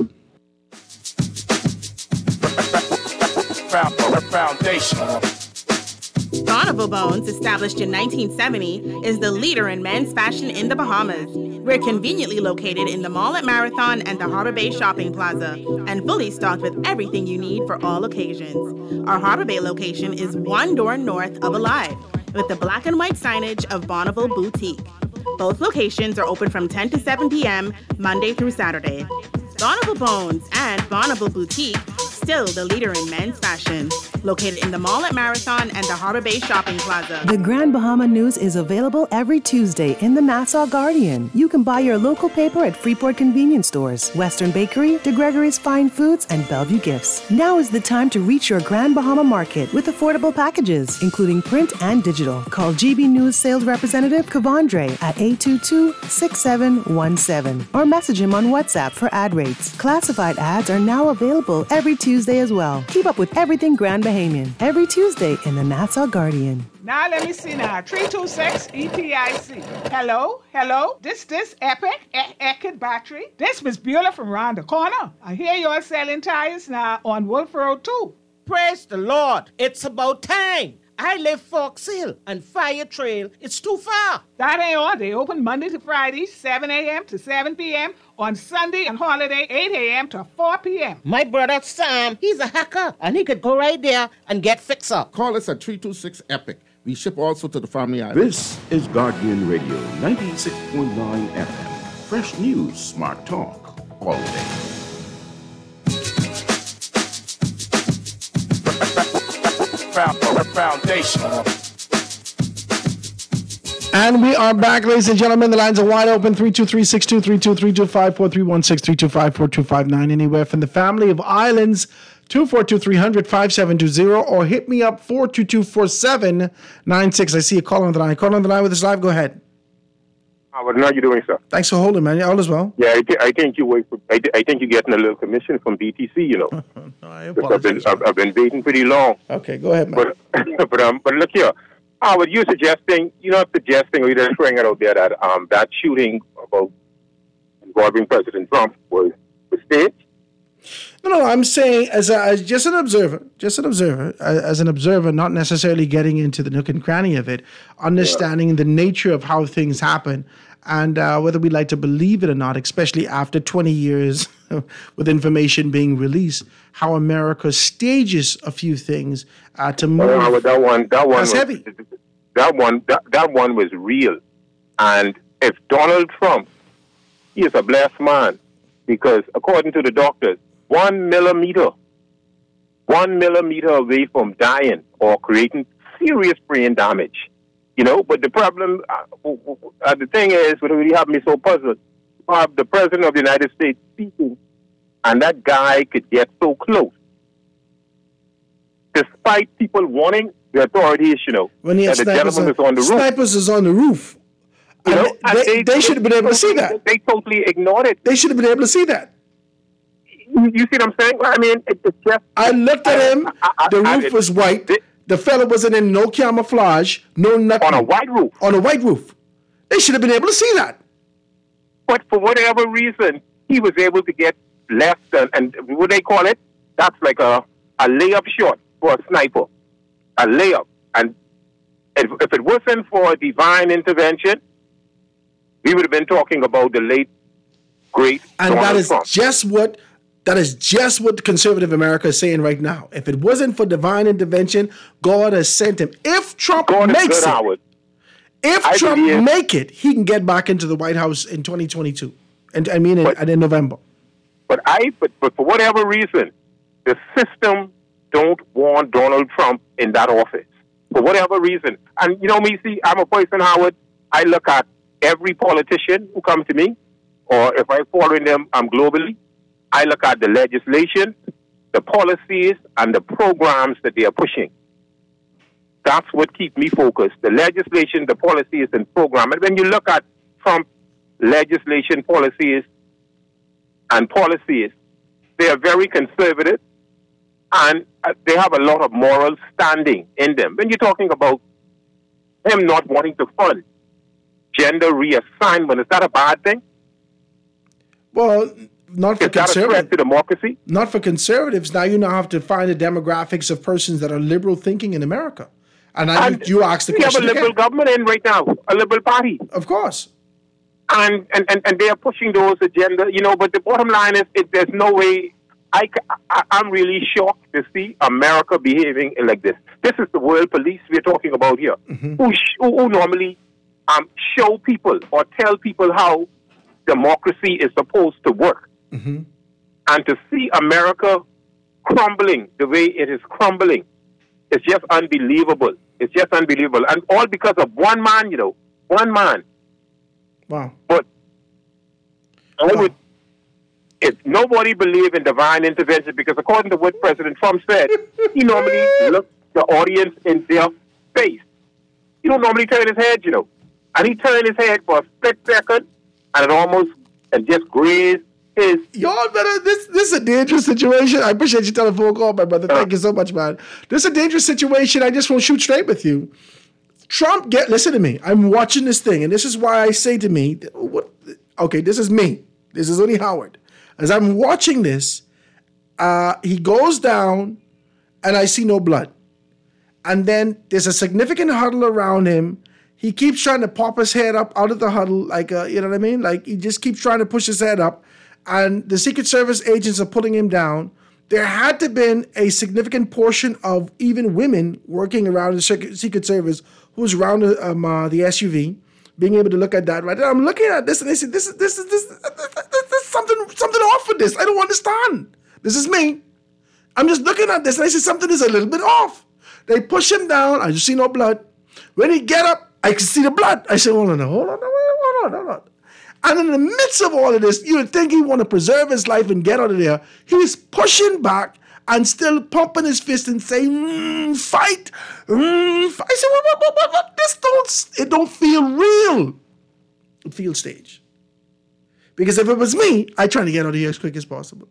Speaker 18: Foundation.
Speaker 20: Bonneville Bones, established in nineteen seventy, is the leader in men's fashion in the Bahamas. We're conveniently located in the mall at Marathon and the Harbor Bay Shopping Plaza, and fully stocked with everything you need for all occasions. Our Harbor Bay location is one door north of Alive, with the black and white signage of Bonneville Boutique. Both locations are open from ten to seven p.m. Monday through Saturday. Bonneville Bones and Bonneville Boutique, still the leader in men's fashion. Located in the mall at Marathon and the Harbor Bay Shopping Plaza.
Speaker 21: The Grand Bahama News is available every Tuesday in the Nassau Guardian. You can buy your local paper at Freeport convenience stores, Western Bakery, DeGregory's Fine Foods, and Bellevue Gifts. Now is the time to reach your Grand Bahama market with affordable packages, including print and digital. Call G B News sales representative Kavandre at eight two two, six seven one seven or message him on WhatsApp for ad rates. Classified ads are now available every Tuesday as well. Keep up with everything Grand Bahamian every Tuesday in the Nassau Guardian.
Speaker 14: Now let me see now. three two six E P I C. Hello? Hello? This this Epic e- Eckert Battery? This Miss Beulah from round the corner. I hear you're selling tires now on Wolf Road too.
Speaker 15: Praise the Lord. It's about time. I live Fox Hill and Fire Trail. It's too far.
Speaker 14: That ain't all. They open Monday to Friday, seven a.m. to seven p.m. On Sunday and holiday, eight a.m. to four p.m.
Speaker 15: My brother Sam, he's a hacker, and he could go right there and get fixed up.
Speaker 16: Call us at three two six EPIC. We ship also to the Family Island.
Speaker 17: This is Guardian Radio, ninety-six point nine F M. Fresh news, smart talk, all day.
Speaker 18: Foundation.
Speaker 5: And we are back, ladies and gentlemen. The lines are wide open. three two three, six two three two, three two five, four three one six, three two five, four two five nine. Anywhere from the family of islands, two four two, three hundred, five seven two zero, or hit me up, four two two, four seven nine six. I see a call on the line. Call on the line with us live. Go ahead.
Speaker 19: Howard, how are you doing, sir?
Speaker 5: Thanks for holding, man. All is well.
Speaker 19: Yeah, I, th- I think you wait for, I, th- I think you're getting a little commission from B T C, you know.
Speaker 5: no, I
Speaker 19: I've been, I've, I've been waiting pretty long.
Speaker 5: Okay, go ahead, man.
Speaker 19: But, but, um, but look here. Howard, you're suggesting, you're not suggesting, or you're just throwing it out there that um, that shooting about involving President Trump was, was staged?
Speaker 5: No, no, I'm saying as, a, as just an observer, just an observer, as, as an observer, not necessarily getting into the nook and cranny of it, understanding yeah. the nature of how things happen, and uh, whether we like to believe it or not, especially after twenty years with information being released, how America stages a few things uh, to move.
Speaker 19: Oh, that one, that one,
Speaker 5: That's
Speaker 19: was,
Speaker 5: heavy.
Speaker 19: That one, that, that one was real. And if Donald Trump, he is a blessed man, because according to the doctors, one millimeter, one millimeter away from dying or creating serious brain damage. You know, but the problem, uh, uh, the thing is, what really had me so puzzled, uh, the President of the United States speaking, and that guy could get so close. Despite people wanting the authorities, you know,
Speaker 5: when he had
Speaker 19: that the
Speaker 5: snipers,
Speaker 19: gentleman was on the roof.
Speaker 5: Snipers is on the roof.
Speaker 19: You know,
Speaker 5: they, they,
Speaker 19: they,
Speaker 5: they should have been able to see that.
Speaker 19: They totally ignored it.
Speaker 5: They should have been able to see that.
Speaker 19: You, you see what I'm saying? I mean, it, it's just...
Speaker 5: I looked at him. I, I, the
Speaker 19: I,
Speaker 5: roof
Speaker 19: I,
Speaker 5: was white. It, the fella wasn't in no camouflage, no nothing.
Speaker 19: On a white roof.
Speaker 5: On a white roof. They should have been able to see that.
Speaker 19: But for whatever reason, he was able to get
Speaker 10: less than, and what they call it, that's like a, a layup shot for a sniper. A layup. And if, if it wasn't for divine intervention, we would have been talking about the late, great
Speaker 5: And
Speaker 10: Donald
Speaker 5: that is
Speaker 10: Trump.
Speaker 5: just what that is just what conservative America is saying right now. If it wasn't for divine intervention, God has sent him. If Trump
Speaker 10: God is
Speaker 5: makes
Speaker 10: good,
Speaker 5: it,
Speaker 10: Howard.
Speaker 5: if
Speaker 10: I
Speaker 5: Trump
Speaker 10: believe-
Speaker 5: make it, he can get back into the White House in twenty twenty-two. And I mean, in, and in November.
Speaker 10: But I, but, but for whatever reason, the system don't want Donald Trump in that office. For whatever reason. And you know me, see, I'm a person, Howard, I look at every politician who comes to me, or if I'm following them um, globally, I look at the legislation, the policies, and the programs that they are pushing. That's what keeps me focused. The legislation, the policies, and program. And when you look at Trump legislation, policies, and policies, they are very conservative, and uh, they have a lot of moral standing in them. When you're talking about him not wanting to fund gender reassignment, is that a bad thing?
Speaker 5: Well, not for
Speaker 10: Is that a threat
Speaker 5: conservatives.
Speaker 10: to democracy?
Speaker 5: Not for conservatives. Now you now have to find the demographics of persons that are liberal thinking in America. And, I,
Speaker 10: And
Speaker 5: you asked the
Speaker 10: we have
Speaker 5: question
Speaker 10: a liberal
Speaker 5: again.
Speaker 10: government in right now, a liberal party.
Speaker 5: Of course.
Speaker 10: And, and, and, and they are pushing those agenda, you know, but the bottom line is it, there's no way, I, I, I'm really shocked to see America behaving like this. This is the world police we're talking about here, who, sh- who, who normally um, show people or tell people how democracy is supposed to work.
Speaker 5: Mm-hmm.
Speaker 10: And to see America crumbling the way it is crumbling, it's just unbelievable. It's just unbelievable. And all because of one man, you know, one man.
Speaker 5: Wow.
Speaker 10: But I would, if nobody believed in divine intervention, because according to what President Trump said, he normally looks the audience in their face. He don't normally turn his head, you know. And he turned his head for a split second, and it almost, and just grazed his...
Speaker 5: Y'all better, this this is a dangerous situation. I appreciate you telling phone call, my brother. Thank you so much, man. This is a dangerous situation. I just want to shoot straight with you. Trump, get listen to me. I'm watching this thing, and this is why I say to me, what, okay, this is me. This is only Howard. As I'm watching this, uh, he goes down, and I see no blood. And then there's a significant huddle around him. He keeps trying to pop his head up out of the huddle, like, uh, you know what I mean? Like, he just keeps trying to push his head up. And the Secret Service agents are pulling him down. There had to have been a significant portion of even women working around the Secret Service who was around the, um, uh, the S U V, being able to look at that. Right, and I'm looking at this, and they said, "This is this is this, this, this, this something something off with this. I don't understand. This is me. I'm just looking at this, and I said something is a little bit off." They push him down. I just see no blood. When he get up, I can see the blood. I said, "Hold on, hold on, hold on, hold on." And in the midst of all of this, you would think he want to preserve his life and get out of there. He's pushing back and still pumping his fist and saying, mm, fight, mm, fight. I said, what, what, what, what, what? This don't, it don't feel real. It feels staged. Because if it was me, I'd try to get out of here as quick as possible.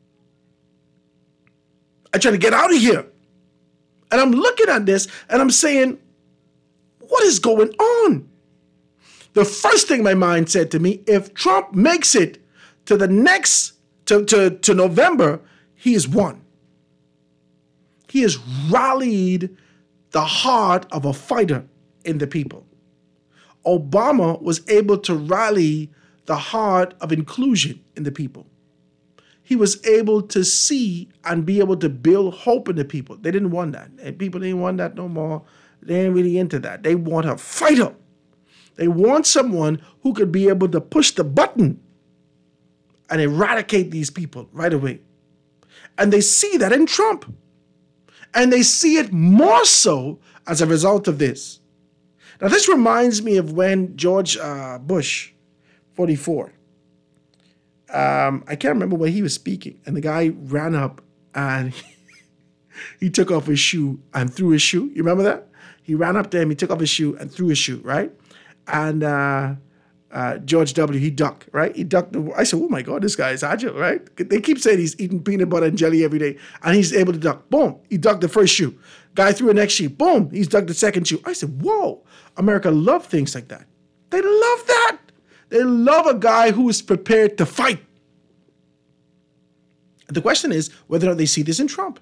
Speaker 5: I'd try to get out of here. And I'm looking at this and I'm saying, what is going on? The first thing my mind said to me, if Trump makes it to the next, to, to, to November, he has won. He has rallied the heart of a fighter in the people. Obama was able to rally the heart of inclusion in the people. He was able to see and be able to build hope in the people. They didn't want that. And people didn't want that no more. They ain't really into that. They want a fighter. They want someone who could be able to push the button and eradicate these people right away. And they see that in Trump. And they see it more so as a result of this. Now, this reminds me of when George uh, Bush, forty-four, um, I can't remember where he was speaking, and the guy ran up and he took off his shoe and threw his shoe. You remember that? He ran up to him, he took off his shoe and threw his shoe, right? And uh, uh, George W., he ducked, right? He ducked. The, I said, oh my God, this guy is agile, right? They keep saying he's eating peanut butter and jelly every day, and he's able to duck. Boom, he ducked the first shoe. Guy threw a next shoe. Boom, he's ducked the second shoe. I said, whoa, America love things like that. They love that. They love a guy who is prepared to fight. The question is whether or not they see this in Trump.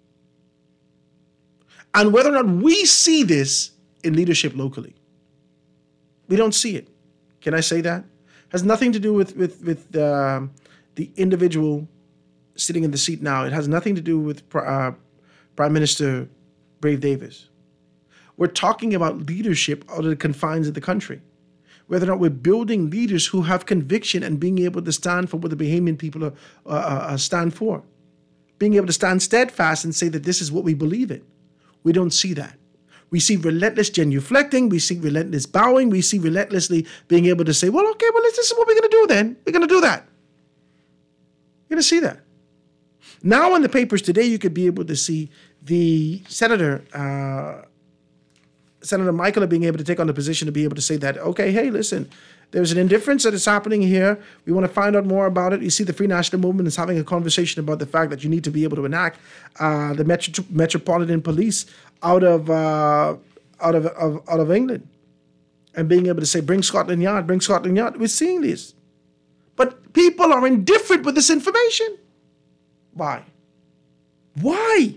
Speaker 5: And whether or not we see this in leadership locally. We don't see it. Can I say that? Has nothing to do with, with, with uh, the individual sitting in the seat now. It has nothing to do with uh, Prime Minister Brave Davis. We're talking about leadership out of the confines of the country. Whether or not we're building leaders who have conviction and being able to stand for what the Bahamian people are, uh, uh, stand for. Being able to stand steadfast and say that this is what we believe in. We don't see that. We see relentless genuflecting. We see relentless bowing. We see relentlessly being able to say, well, okay, well, this is what we're going to do then. We're going to do that. You're going to see that. Now in the papers today, you could be able to see the Senator, uh, Senator Michael being able to take on the position to be able to say that, okay, hey, listen, there's an indifference that is happening here. We want to find out more about it. You see the Free National Movement is having a conversation about the fact that you need to be able to enact uh, the Metro- Metropolitan Police out of, uh, out of of out of England, and being able to say, bring Scotland Yard, bring Scotland Yard. We're seeing this. But people are indifferent with this information. Why? Why?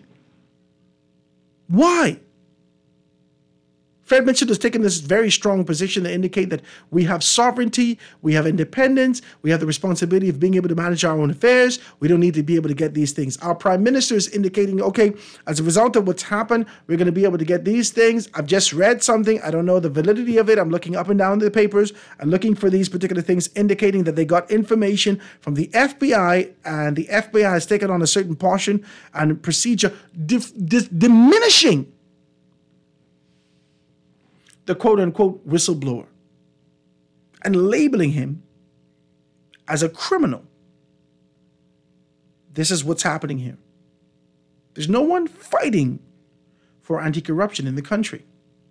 Speaker 5: Why? Fred Mitchell has taken this very strong position to indicate that we have sovereignty, we have independence, we have the responsibility of being able to manage our own affairs. We don't need to be able to get these things. Our prime minister is indicating, okay, as a result of what's happened, we're going to be able to get these things. I've just read something. I don't know the validity of it. I'm looking up and down the papers and looking for these particular things indicating that they got information from the F B I, and the F B I has taken on a certain portion and procedure dif- dis- diminishing the quote-unquote whistleblower and labeling him as a criminal. This is what's happening here. There's no one fighting for anti-corruption in the country,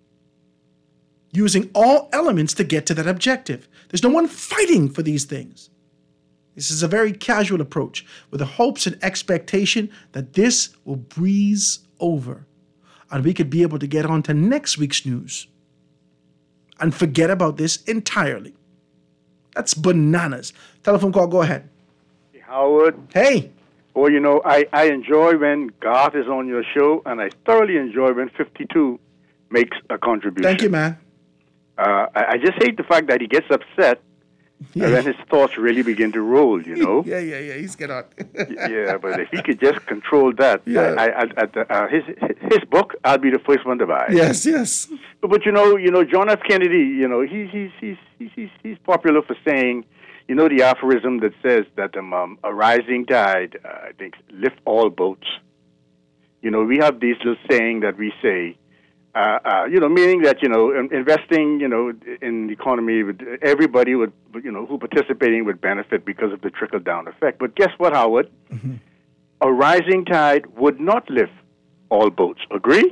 Speaker 5: using all elements to get to that objective. There's no one fighting for these things. This is a very casual approach with the hopes and expectation that this will breeze over and we could be able to get on to next week's news and forget about this entirely. That's bananas. Telephone call, go ahead.
Speaker 2: Howard.
Speaker 5: Hey.
Speaker 2: Well, you know, I, I enjoy when Garth is on your show, and I thoroughly enjoy when fifty-two makes a contribution.
Speaker 5: Thank you, man.
Speaker 2: Uh, I, I just hate the fact that he gets upset yeah. and then his thoughts really begin to roll, you know?
Speaker 5: yeah, yeah, yeah, he's get on.
Speaker 2: yeah, but if he could just control that,
Speaker 5: yeah.
Speaker 2: I, I, I, uh, his his book, I'll be the first one to buy.
Speaker 5: Yes, yes.
Speaker 2: But, but you know, you know, John F. Kennedy, you know, he, he's he's he's he's he's popular for saying, you know, the aphorism that says that um, um, a rising tide, uh, I think, lift all boats. You know, we have these little saying that we say. Uh, uh, you know, meaning that, you know, investing, you know, in the economy, would, everybody would, you know, who participating would benefit because of the trickle-down effect. But guess what, Howard? Mm-hmm. A rising tide would not lift all boats. Agree?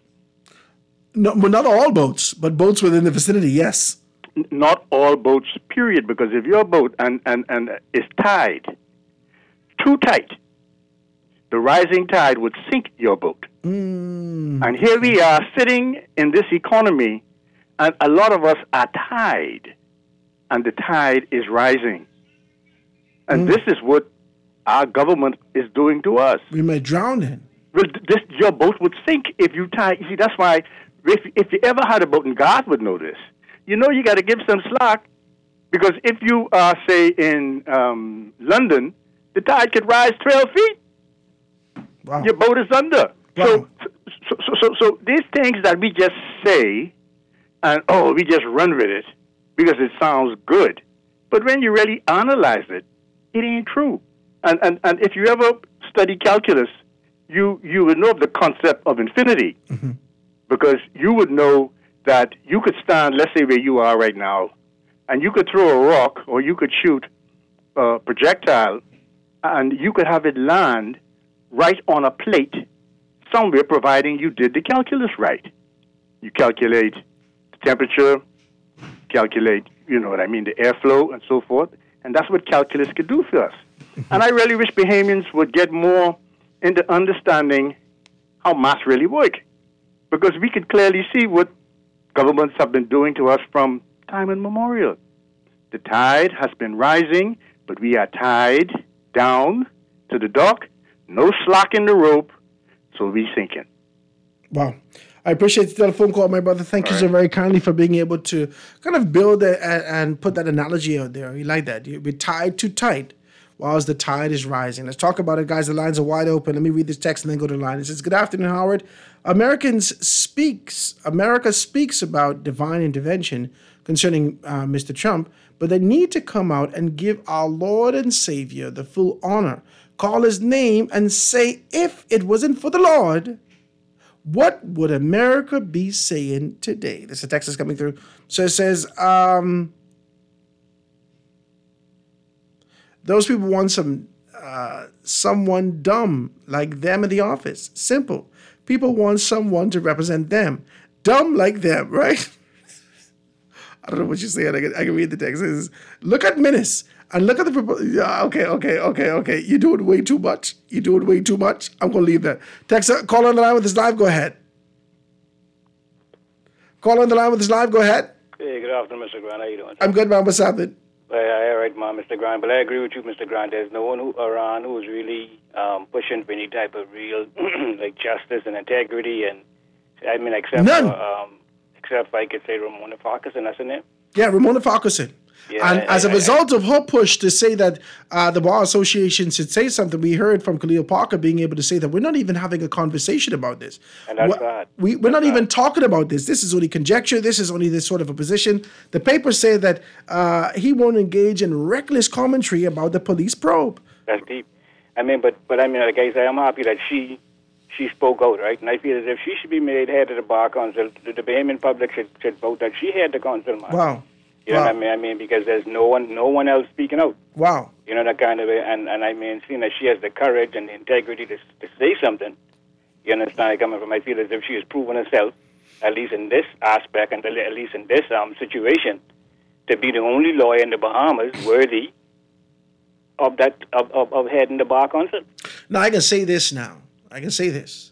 Speaker 5: No, well, not all boats, but boats within the vicinity, yes.
Speaker 2: N- not all boats, period. Because if your boat and, and, and is tied too tight, the rising tide would sink your boat.
Speaker 5: Mm.
Speaker 2: And here we are sitting in this economy, and a lot of us are tied, and the tide is rising. And mm. this is what our government is doing to us.
Speaker 5: We may drown in.
Speaker 2: Well, this, your boat would sink if you tie. You see, that's why if, if you ever had a boat, and God would know this, you know you got to give some slack, because if you are, say, in um, London, the tide could rise twelve feet.
Speaker 5: Wow.
Speaker 2: Your boat is under.
Speaker 5: Wow.
Speaker 2: So, so, so, so, so these things that we just say, and oh, we just run with it because it sounds good. But when you really analyze it, it ain't true. And and, and if you ever study calculus, you you would know the concept of infinity, mm-hmm. because you would know that you could stand, let's say where you are right now, and you could throw a rock or you could shoot a projectile, and you could have it land right on a plate somewhere, providing you did the calculus right. You calculate the temperature, calculate, you know what I mean, the airflow and so forth, and that's what calculus could do for us. And I really wish Bahamians would get more into understanding how math really works, because we could clearly see what governments have been doing to us from time immemorial. The tide has been rising, but we are tied down, to the dock, no slack in the rope, so we sinking.
Speaker 5: Wow. I appreciate the telephone call, my brother. Thank All you right. so very kindly for being able to kind of build a, a, and put that analogy out there. You like that? We're tied too tight whilst the tide is rising. Let's talk about it, guys. The lines are wide open. Let me read this text and then go to the line. It says, good afternoon, Howard. Americans speaks, America speaks about divine intervention concerning uh, Mister Trump, but they need to come out and give our Lord and Savior the full honor, call his name and say, if it wasn't for the Lord, what would America be saying today? This is a text that's coming through. So it says, um, those people want some uh, someone dumb like them in the office. Simple. People want someone to represent them. Dumb like them, right? I don't know what you're saying. I can, I can read the text. It says, look at Minnis and look at the proposal. Yeah, okay, okay, okay, okay. You're doing way too much. You're doing way too much. I'm going to leave that. Text, call on the line with this live. Go ahead. Call on the line with this live. Go ahead.
Speaker 4: Hey, good afternoon, Mister Grant. How you doing?
Speaker 5: I'm good, man. What's happening?
Speaker 4: All right, man, Mister Grant. But I agree with you, Mister Grant. There's no one who, around who's really um, pushing for any type of real like justice and integrity. And I mean, except
Speaker 5: None.
Speaker 4: for, um, except for I could say Ramona Farquharson, that's her name.
Speaker 5: Yeah, Ramona Farquharson.
Speaker 4: Yeah,
Speaker 5: and
Speaker 4: I,
Speaker 5: as a
Speaker 4: I,
Speaker 5: result of her push to say that uh, the Bar Association should say something, we heard from Khalil Parker being able to say that we're not even having a conversation about this.
Speaker 4: And that's
Speaker 5: we're,
Speaker 4: bad.
Speaker 5: We, we're not even talking about this. This is only conjecture. This is only this sort of a position. The papers say that uh, he won't engage in reckless commentary about the police probe.
Speaker 4: That's deep. I mean, but but I mean, like I say, I'm happy that she she spoke out, right? And I feel as if she should be made head of the Bar Council. The, the Bahamian public should, should vote that she head the council, man.
Speaker 5: Wow.
Speaker 4: You know
Speaker 5: wow.
Speaker 4: what I mean? I mean, because there's no one, no one else speaking out.
Speaker 5: Wow.
Speaker 4: You know, that kind of way. And, and I mean, seeing that she has the courage and the integrity to, to say something, you understand where I'm coming from? I feel as if she has proven herself, at least in this aspect, and at least in this um, situation, to be the only lawyer in the Bahamas worthy of that of, of, of heading the Bar Council.
Speaker 5: Now, I can say this now. I can say this.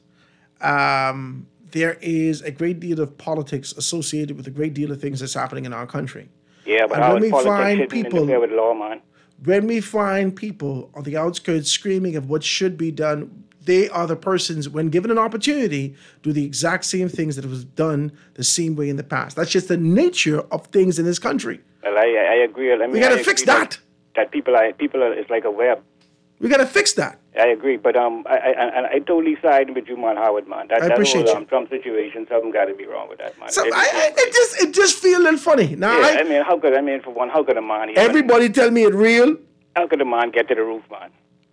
Speaker 5: Um, there is a great deal of politics associated with a great deal of things that's happening in our country.
Speaker 4: Yeah, but
Speaker 5: And
Speaker 4: how
Speaker 5: when
Speaker 4: is
Speaker 5: we
Speaker 4: politics
Speaker 5: find
Speaker 4: shouldn't
Speaker 5: people-
Speaker 4: interfere with law, man?
Speaker 5: When we find people on the outskirts screaming of what should be done, they are the persons, when given an opportunity, do the exact same things that was done the same way in the past. That's just the nature of things in this country.
Speaker 4: Well, I, I agree. I mean,
Speaker 5: We gotta
Speaker 4: I
Speaker 5: fix
Speaker 4: agree
Speaker 5: that.
Speaker 4: That people are people are it's like a web.
Speaker 5: We got to fix that.
Speaker 4: I agree, but um, I, I, I, I totally side with you, man, Howard, man. That,
Speaker 5: I
Speaker 4: that
Speaker 5: appreciate
Speaker 4: whole
Speaker 5: you.
Speaker 4: um, Trump situation, something got to be wrong with that, man.
Speaker 5: So I,
Speaker 4: It-
Speaker 5: I, it just it just feel a little funny. Now,
Speaker 4: yeah,
Speaker 5: I,
Speaker 4: I mean, how could I mean for one? How could a man? even-
Speaker 5: everybody tell me it real.
Speaker 4: How could a man get to the roof, man?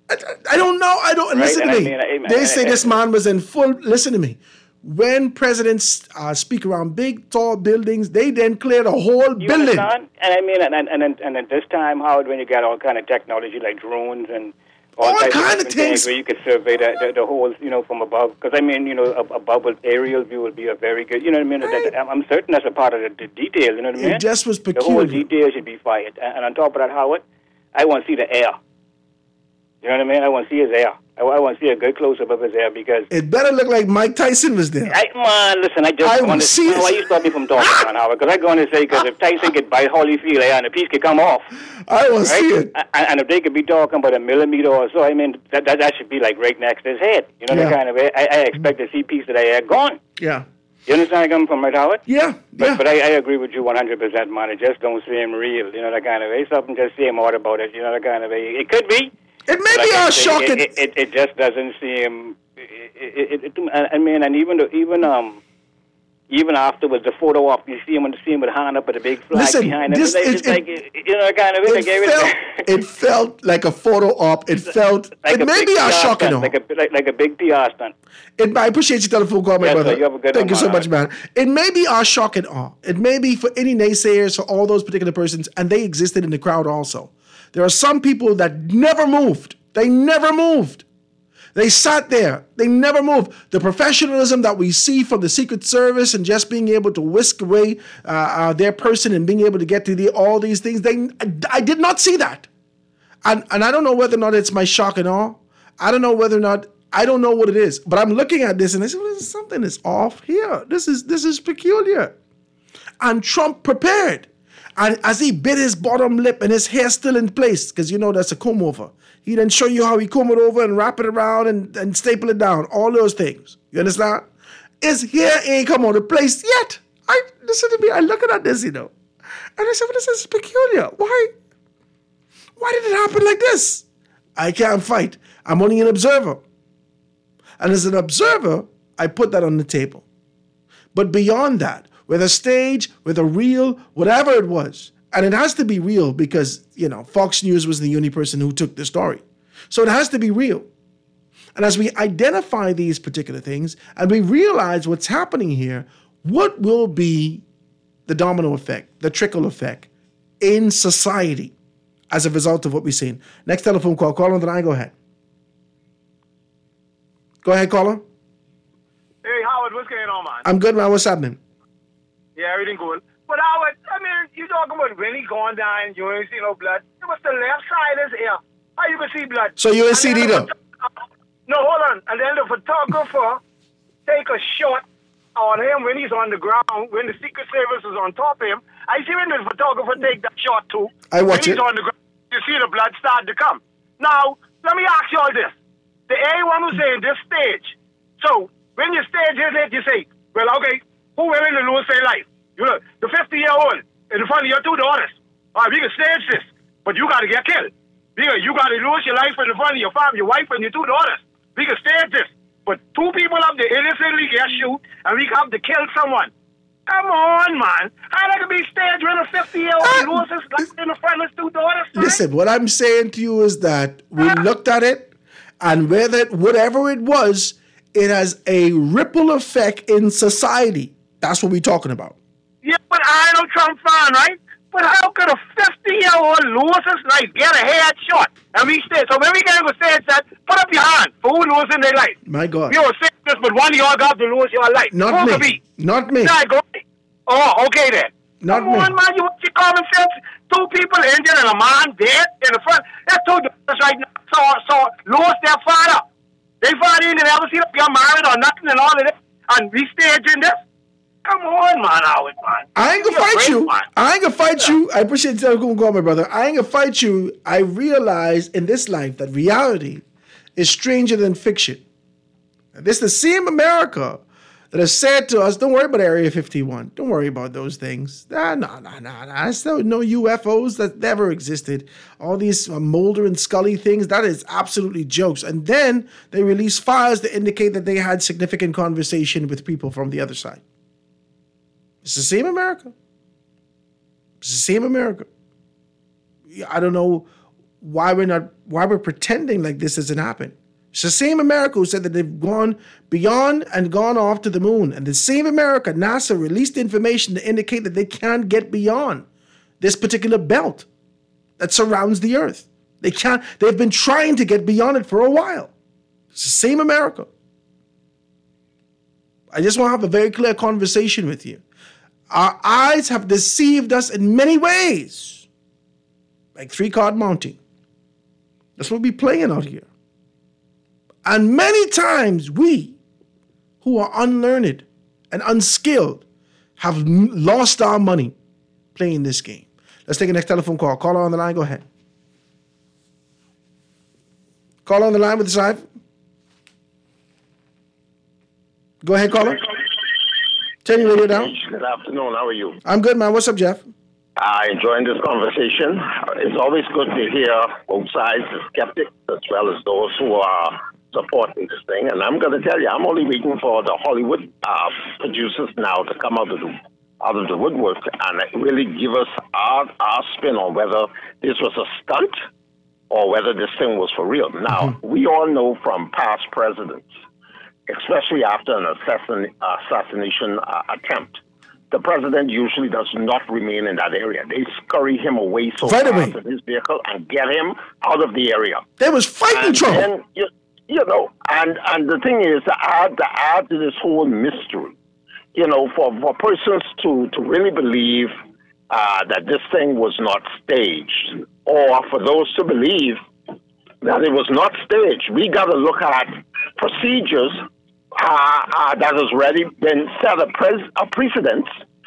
Speaker 5: I don't know. I don't
Speaker 4: Right,
Speaker 5: listen
Speaker 4: and
Speaker 5: to
Speaker 4: I
Speaker 5: me.
Speaker 4: mean, I- I-
Speaker 5: they
Speaker 4: I-
Speaker 5: say
Speaker 4: I-
Speaker 5: this man was in full. Listen to me. When presidents uh, speak around big, tall buildings, they then clear the whole
Speaker 4: You
Speaker 5: building.
Speaker 4: understand? And I mean, and and and, and at this time, Howard, when you got all kind of technology like drones and all,
Speaker 5: All
Speaker 4: types
Speaker 5: kind of
Speaker 4: different
Speaker 5: things.
Speaker 4: where you could survey the, the, the whole, you know, from above. Because I mean, you know, a, above with aerial view would be a very good. You know what I mean? That, I'm- I'm certain that's a part of the, the detail. You know what I mean?
Speaker 5: It just was
Speaker 4: The whole
Speaker 5: peculiar.
Speaker 4: detail should be fired. And, and on top of that, Howard, I want to see the air. You know what I mean? I want to see his air. I, I want to see a good close-up of his air because...
Speaker 5: It better look like Mike Tyson was there.
Speaker 4: I, man, listen, I just
Speaker 5: I
Speaker 4: want to
Speaker 5: see
Speaker 4: see
Speaker 5: it.
Speaker 4: why you stop me from talking, man, Howard, because I'm going to say, because if Tyson could bite Holyfield air and the piece could come off...
Speaker 5: I want to see it.
Speaker 4: And, and if they could be talking about a millimeter or so, I mean, that that, that should be like right next to his head. You know,
Speaker 5: Yeah.
Speaker 4: the kind of way. I, I expect to see piece of that air gone.
Speaker 5: Yeah.
Speaker 4: You understand where I'm coming from, right, Howard?
Speaker 5: Yeah,
Speaker 4: But,
Speaker 5: yeah.
Speaker 4: but I, I agree with you one hundred percent, man. It just don't seem real. You know, that kind of way. Something just seem odd about it. You know, that kind of way. It could be.
Speaker 5: It may
Speaker 4: But
Speaker 5: be
Speaker 4: like I
Speaker 5: our
Speaker 4: say,
Speaker 5: shocking.
Speaker 4: It, it, it just doesn't seem. It, it, it, I mean, and even the, even um. Even afterwards, the photo op, you see him and see him with a hand up with a big flag
Speaker 5: Listen,
Speaker 4: behind him.
Speaker 5: this-
Speaker 4: It's, like,
Speaker 5: it-
Speaker 4: it's like, you know, that kind of way.
Speaker 5: It
Speaker 4: Like every-
Speaker 5: felt, it felt like a photo op. It felt.
Speaker 4: like
Speaker 5: it
Speaker 4: a
Speaker 5: may
Speaker 4: big
Speaker 5: be our
Speaker 4: P R
Speaker 5: shocking.
Speaker 4: stunt, like a like, like a big P R stunt.
Speaker 5: It, I appreciate your telephone call, my
Speaker 4: Yes, sir.
Speaker 5: brother.
Speaker 4: You have a good
Speaker 5: Thank
Speaker 4: one,
Speaker 5: you so
Speaker 4: man.
Speaker 5: much, man. It may be our shock and awe. It may be for any naysayers, for all those particular persons, and they existed in the crowd also. There are some people that never moved. They never moved. They sat there. They never moved. The professionalism that we see from the Secret Service and just being able to whisk away uh, uh, their person and being able to get to the, all these things, they I, I did not see that. And, and I don't know whether or not it's my shock and awe. I don't know whether or not, I don't know what it is. But I'm looking at this and I say, well, something is off here. This is this is peculiar. And Trump prepared. And as he bit his bottom lip and his hair still in place, because you know that's a comb over, he then show you how he comb it over and wrap it around and, and staple it down, all those things. You understand? His hair ain't come out of place yet. I listen to me, I looking at this, you know. And I said, well, this is peculiar. Why? Why did it happen like this? I can't fight. I'm only an observer. And as an observer, I put that on the table. But beyond that, with a stage, with a reel, whatever it was, and it has to be real because, you know, Fox News was the only person who took the story. So it has to be real. And as we identify these particular things and we realize what's happening here, what will be the domino effect, the trickle effect in society as a result of what we've seen? Next telephone call. Call on the line. Go ahead. Go ahead, caller.
Speaker 6: Hey, Howard, what's going on, man?
Speaker 5: I'm good, man. What's happening?
Speaker 6: Yeah, everything good. But Howard, I mean, you talking about when he gone down, you ain't see no blood. It was the left side of his ear. How you can see blood?
Speaker 5: So you ain't see it either?
Speaker 6: No, hold on. And then the photographer take a shot on him when he's on the ground, when the Secret Service is on top of him. I see when the photographer take that shot too.
Speaker 5: I watch
Speaker 6: when
Speaker 5: it.
Speaker 6: he's on the ground, you see the blood start to come. Now, let me ask you all this. The A one who's saying this stage. So, when your stage is it, you say, well, okay, who willing to lose their life? You know, the fifty-year-old in front of your two daughters. All right, we can stage this, but you got to get killed. Because you got to lose your life in front of your family, your wife, and your two daughters. We can stage this. But two people have to innocently get shoot, and we have to kill someone. Come on, man. How that can be staged when a fifty-year-old loses life in front of his two daughters? Man?
Speaker 5: Listen, what I'm saying to you is that we looked at it, and whether whatever it was, it has a ripple effect in society. That's what we're talking about.
Speaker 6: Yeah, but I know Trump fan, right? But how could a fifty-year-old lose his life, get a headshot, and we stay? So when we get to say that, put up your hand for who losing their life.
Speaker 5: My God.
Speaker 6: You don't say this, but one of y'all got to lose your life.
Speaker 5: Not
Speaker 6: who
Speaker 5: me.
Speaker 6: could be?
Speaker 5: Not me.
Speaker 6: Not go. Oh, okay then.
Speaker 5: Not
Speaker 6: Come
Speaker 5: me.
Speaker 6: on, man, you want your common sense? Two people injured and a man dead in the front. That's two daughters right now. So, so lose their father. They father didn't ever see them get married or nothing and all of this. And we staging this. Come on, man, Howard, man.
Speaker 5: I ain't gonna
Speaker 6: You're
Speaker 5: fight
Speaker 6: great,
Speaker 5: you.
Speaker 6: man.
Speaker 5: I ain't gonna fight you. I appreciate you telling me, my brother. I ain't gonna fight you. I realize in this life that reality is stranger than fiction. And this is the same America that has said to us, don't worry about Area fifty-one. Don't worry about those things. Ah, no, no, no, no. There's no, no U F Os that never existed. All these uh, Mulder and Scully things, that is absolutely jokes. And then they release files that indicate that they had significant conversation with people from the other side. It's the same America. It's the same America. I don't know why we're not, why we're pretending like this doesn't happen. It's the same America who said that they've gone beyond and gone off to the moon. And the same America, NASA released information to indicate that they can't get beyond this particular belt that surrounds the Earth. They can't, they've been trying to get beyond it for a while. It's the same America. I just want to have a very clear conversation with you. Our eyes have deceived us in many ways. Like three-card mounting. That's what we're playing out here. And many times we, who are unlearned and unskilled, have m- lost our money playing this game. Let's take a next telephone call. Caller on the line, go ahead. Caller on the line with the side. Go ahead, caller. Turn your radio down.
Speaker 22: Good afternoon. How are you?
Speaker 5: I'm good, man. What's up, Jeff?
Speaker 22: I enjoying this conversation. It's always good to hear both sides, the skeptics as well as those who are supporting this thing. And I'm going to tell you, I'm only waiting for the Hollywood uh, producers now to come out of the out of the woodwork and really give us our, our spin on whether this was a stunt or whether this thing was for real. Now, mm-hmm. we all know from past presidents, especially after an assassin, assassination uh, attempt, the president usually does not remain in that area. They scurry him away so
Speaker 5: right
Speaker 22: fast in his vehicle and get him out of the area.
Speaker 5: There was fighting
Speaker 22: and
Speaker 5: trouble.
Speaker 22: Then, you, you know, and, and the thing is, to add, to add to this whole mystery, you know, for, for persons to, to really believe uh, that this thing was not staged, or for those to believe that it was not staged, we got to look at procedures Uh, uh, that has already been set a, pres- a precedent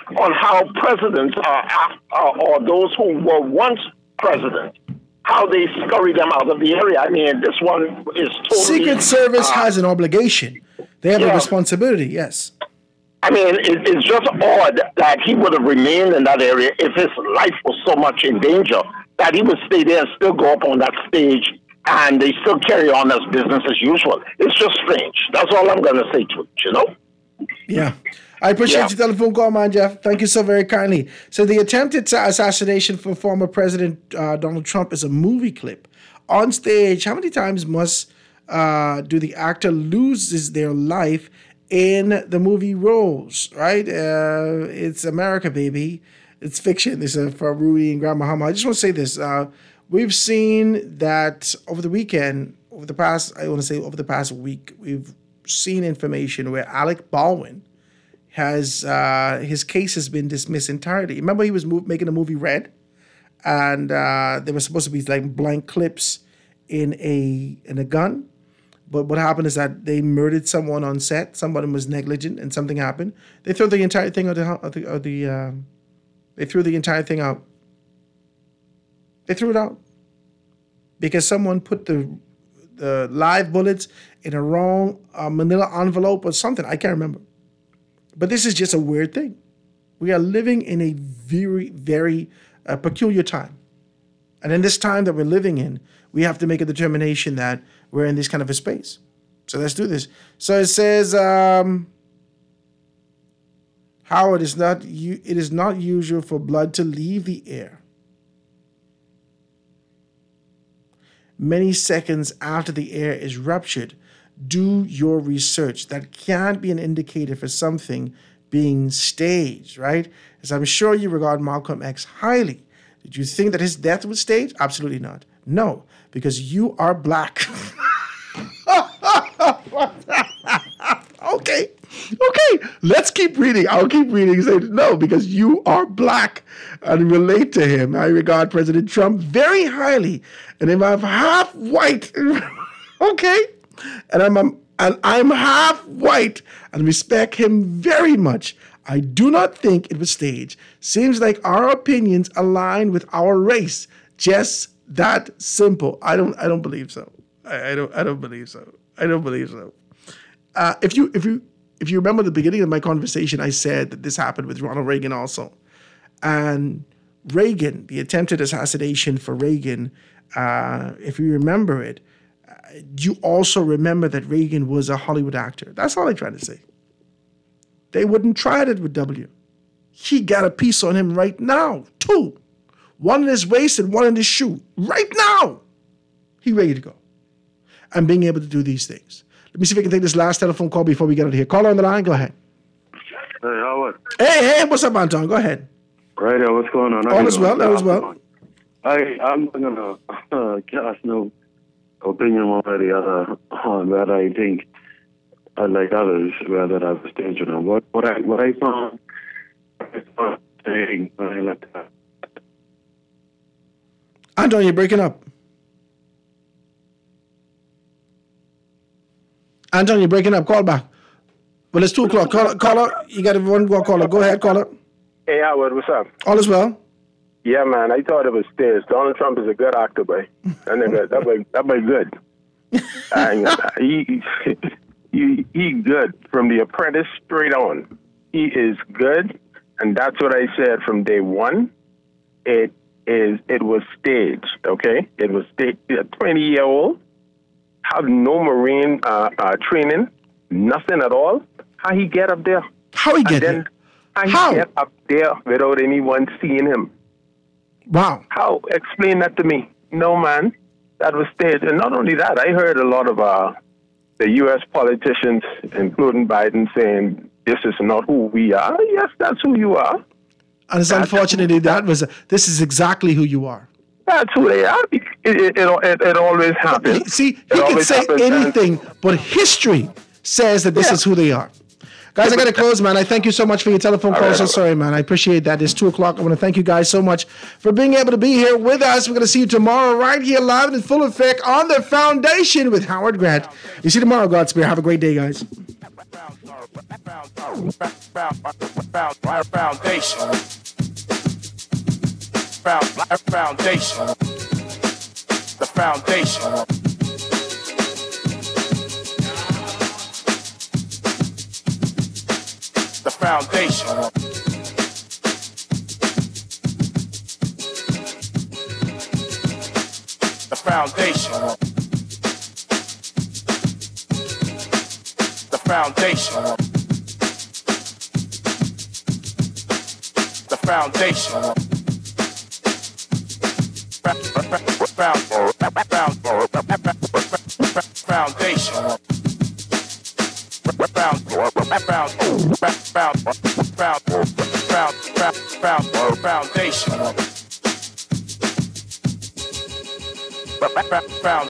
Speaker 22: on how presidents are, are, or those who were once president, how they scurry them out of the area. I mean, this one is totally...
Speaker 5: Secret Service uh, has an obligation. They have
Speaker 22: yeah.
Speaker 5: a responsibility, yes.
Speaker 22: I mean, it, it's just odd that he would have remained in that area if his life was so much in danger that he would stay there and still go up on that stage and they still carry on as business as usual. It's just strange. That's all I'm going to say to it, you know?
Speaker 5: Yeah. I appreciate yeah. your telephone call, man, Jeff. Thank you so very kindly. So the attempted assassination for former President uh, Donald Trump is a movie clip. On stage, how many times must uh, do the actor loses their life in the movie roles, right? Uh, it's America, baby. It's fiction. This is for Rudy and Grand Muhammad. I just want to say this. Uh, we've seen that over the weekend, over the past, I want to say over the past week, we've seen information where Alec Baldwin has, uh, his case has been dismissed entirely. Remember he was move, making a movie Red? And uh, there was supposed to be like blank clips in a in a gun. But what happened is that they murdered someone on set. Somebody was negligent, and something happened. They threw the entire thing out. The, out the, out the uh, they threw the entire thing out. They threw it out because someone put the the live bullets in a wrong uh, Manila envelope or something. I can't remember. But this is just a weird thing. We are living in a very, very uh, peculiar time, and in this time that we're living in, we have to make a determination that we're in this kind of a space. So let's do this. So it says, um, Howard, is not it is not usual for blood to leave the air many seconds after the air is ruptured. Do your research. That can't be an indicator for something being staged, right? As I'm sure you regard Malcolm X highly. Did you think that his death was staged? Absolutely not. No, because you are black. Okay. Okay. Let's keep reading. I'll keep reading. Say no, because you are black and relate to him. I regard President Trump very highly. And if I'm half white, okay, and I'm, I'm and I'm half white and respect him very much, I do not think it was staged. Seems like our opinions align with our race. Just that simple. I don't. I don't believe so. I, I don't. I don't believe so. I don't believe so. Uh, if you, if you, if you remember the beginning of my conversation, I said that this happened with Ronald Reagan also, and Reagan, the attempted assassination for Reagan. Uh, if you remember it, uh, you also remember that Reagan was a Hollywood actor. That's all I'm trying to say. They wouldn't try it with W. He got a piece on him right now, two. One in his waist and one in his shoe. Right now. He ready to go. And being able to do these things. Let me see if I can take this last telephone call before we get out of here. Caller on the line, go ahead.
Speaker 7: Hey, Howard.
Speaker 5: Hey, hey, what's up, Anton? Go ahead.
Speaker 7: Right, uh, what's going on?
Speaker 5: All is well, all is well.
Speaker 7: I, I'm not going to uh, cast no opinion one way or the other on that I think, uh, like others, whether I was staged or not. What, what, I, what I found, I found saying when I left that.
Speaker 5: Anton, you're breaking up. Anton, you're breaking up. Call back. Well, it's two o'clock. Call, caller, you got one more caller. Go ahead, caller.
Speaker 8: Hey, Howard, what's up?
Speaker 5: All is well.
Speaker 8: Yeah, man, I thought it was staged. Donald Trump is a good actor, boy. That nigga, that boy, that boy good. And uh, he, he, he good from The Apprentice straight on. He is good, and that's what I said from day one. It is. It was staged. Okay, it was staged. A twenty-year-old have no Marine uh, uh, training, nothing at all. How he get up there?
Speaker 5: How he get there?
Speaker 8: How he
Speaker 5: How?
Speaker 8: get up there without anyone seeing him?
Speaker 5: Wow.
Speaker 8: How? Explain that to me. No, man. That was staged. And not only that, I heard a lot of uh, the U S politicians, including Biden, saying, this is not who we are. Yes, that's who you are.
Speaker 5: And it's
Speaker 8: that's
Speaker 5: unfortunately that was, a, this is exactly who you are.
Speaker 8: That's who they are. It, it, it, it, it always happens.
Speaker 5: See, he can say anything, but history says that this yeah. is who they are. Guys, I got to close, man. I thank you so much for your telephone call. Right, so sorry, man. I appreciate that. It's two o'clock. I want to thank you guys so much for being able to be here with us. We're going to see you tomorrow right here live and in full effect on The Foundation with Howard Grant. You see you tomorrow, Godspeed. Have a great day, guys.
Speaker 18: Foundation. Foundation. The foundation. The foundation. The foundation. The foundation. The foundation. Foundation. Foundation.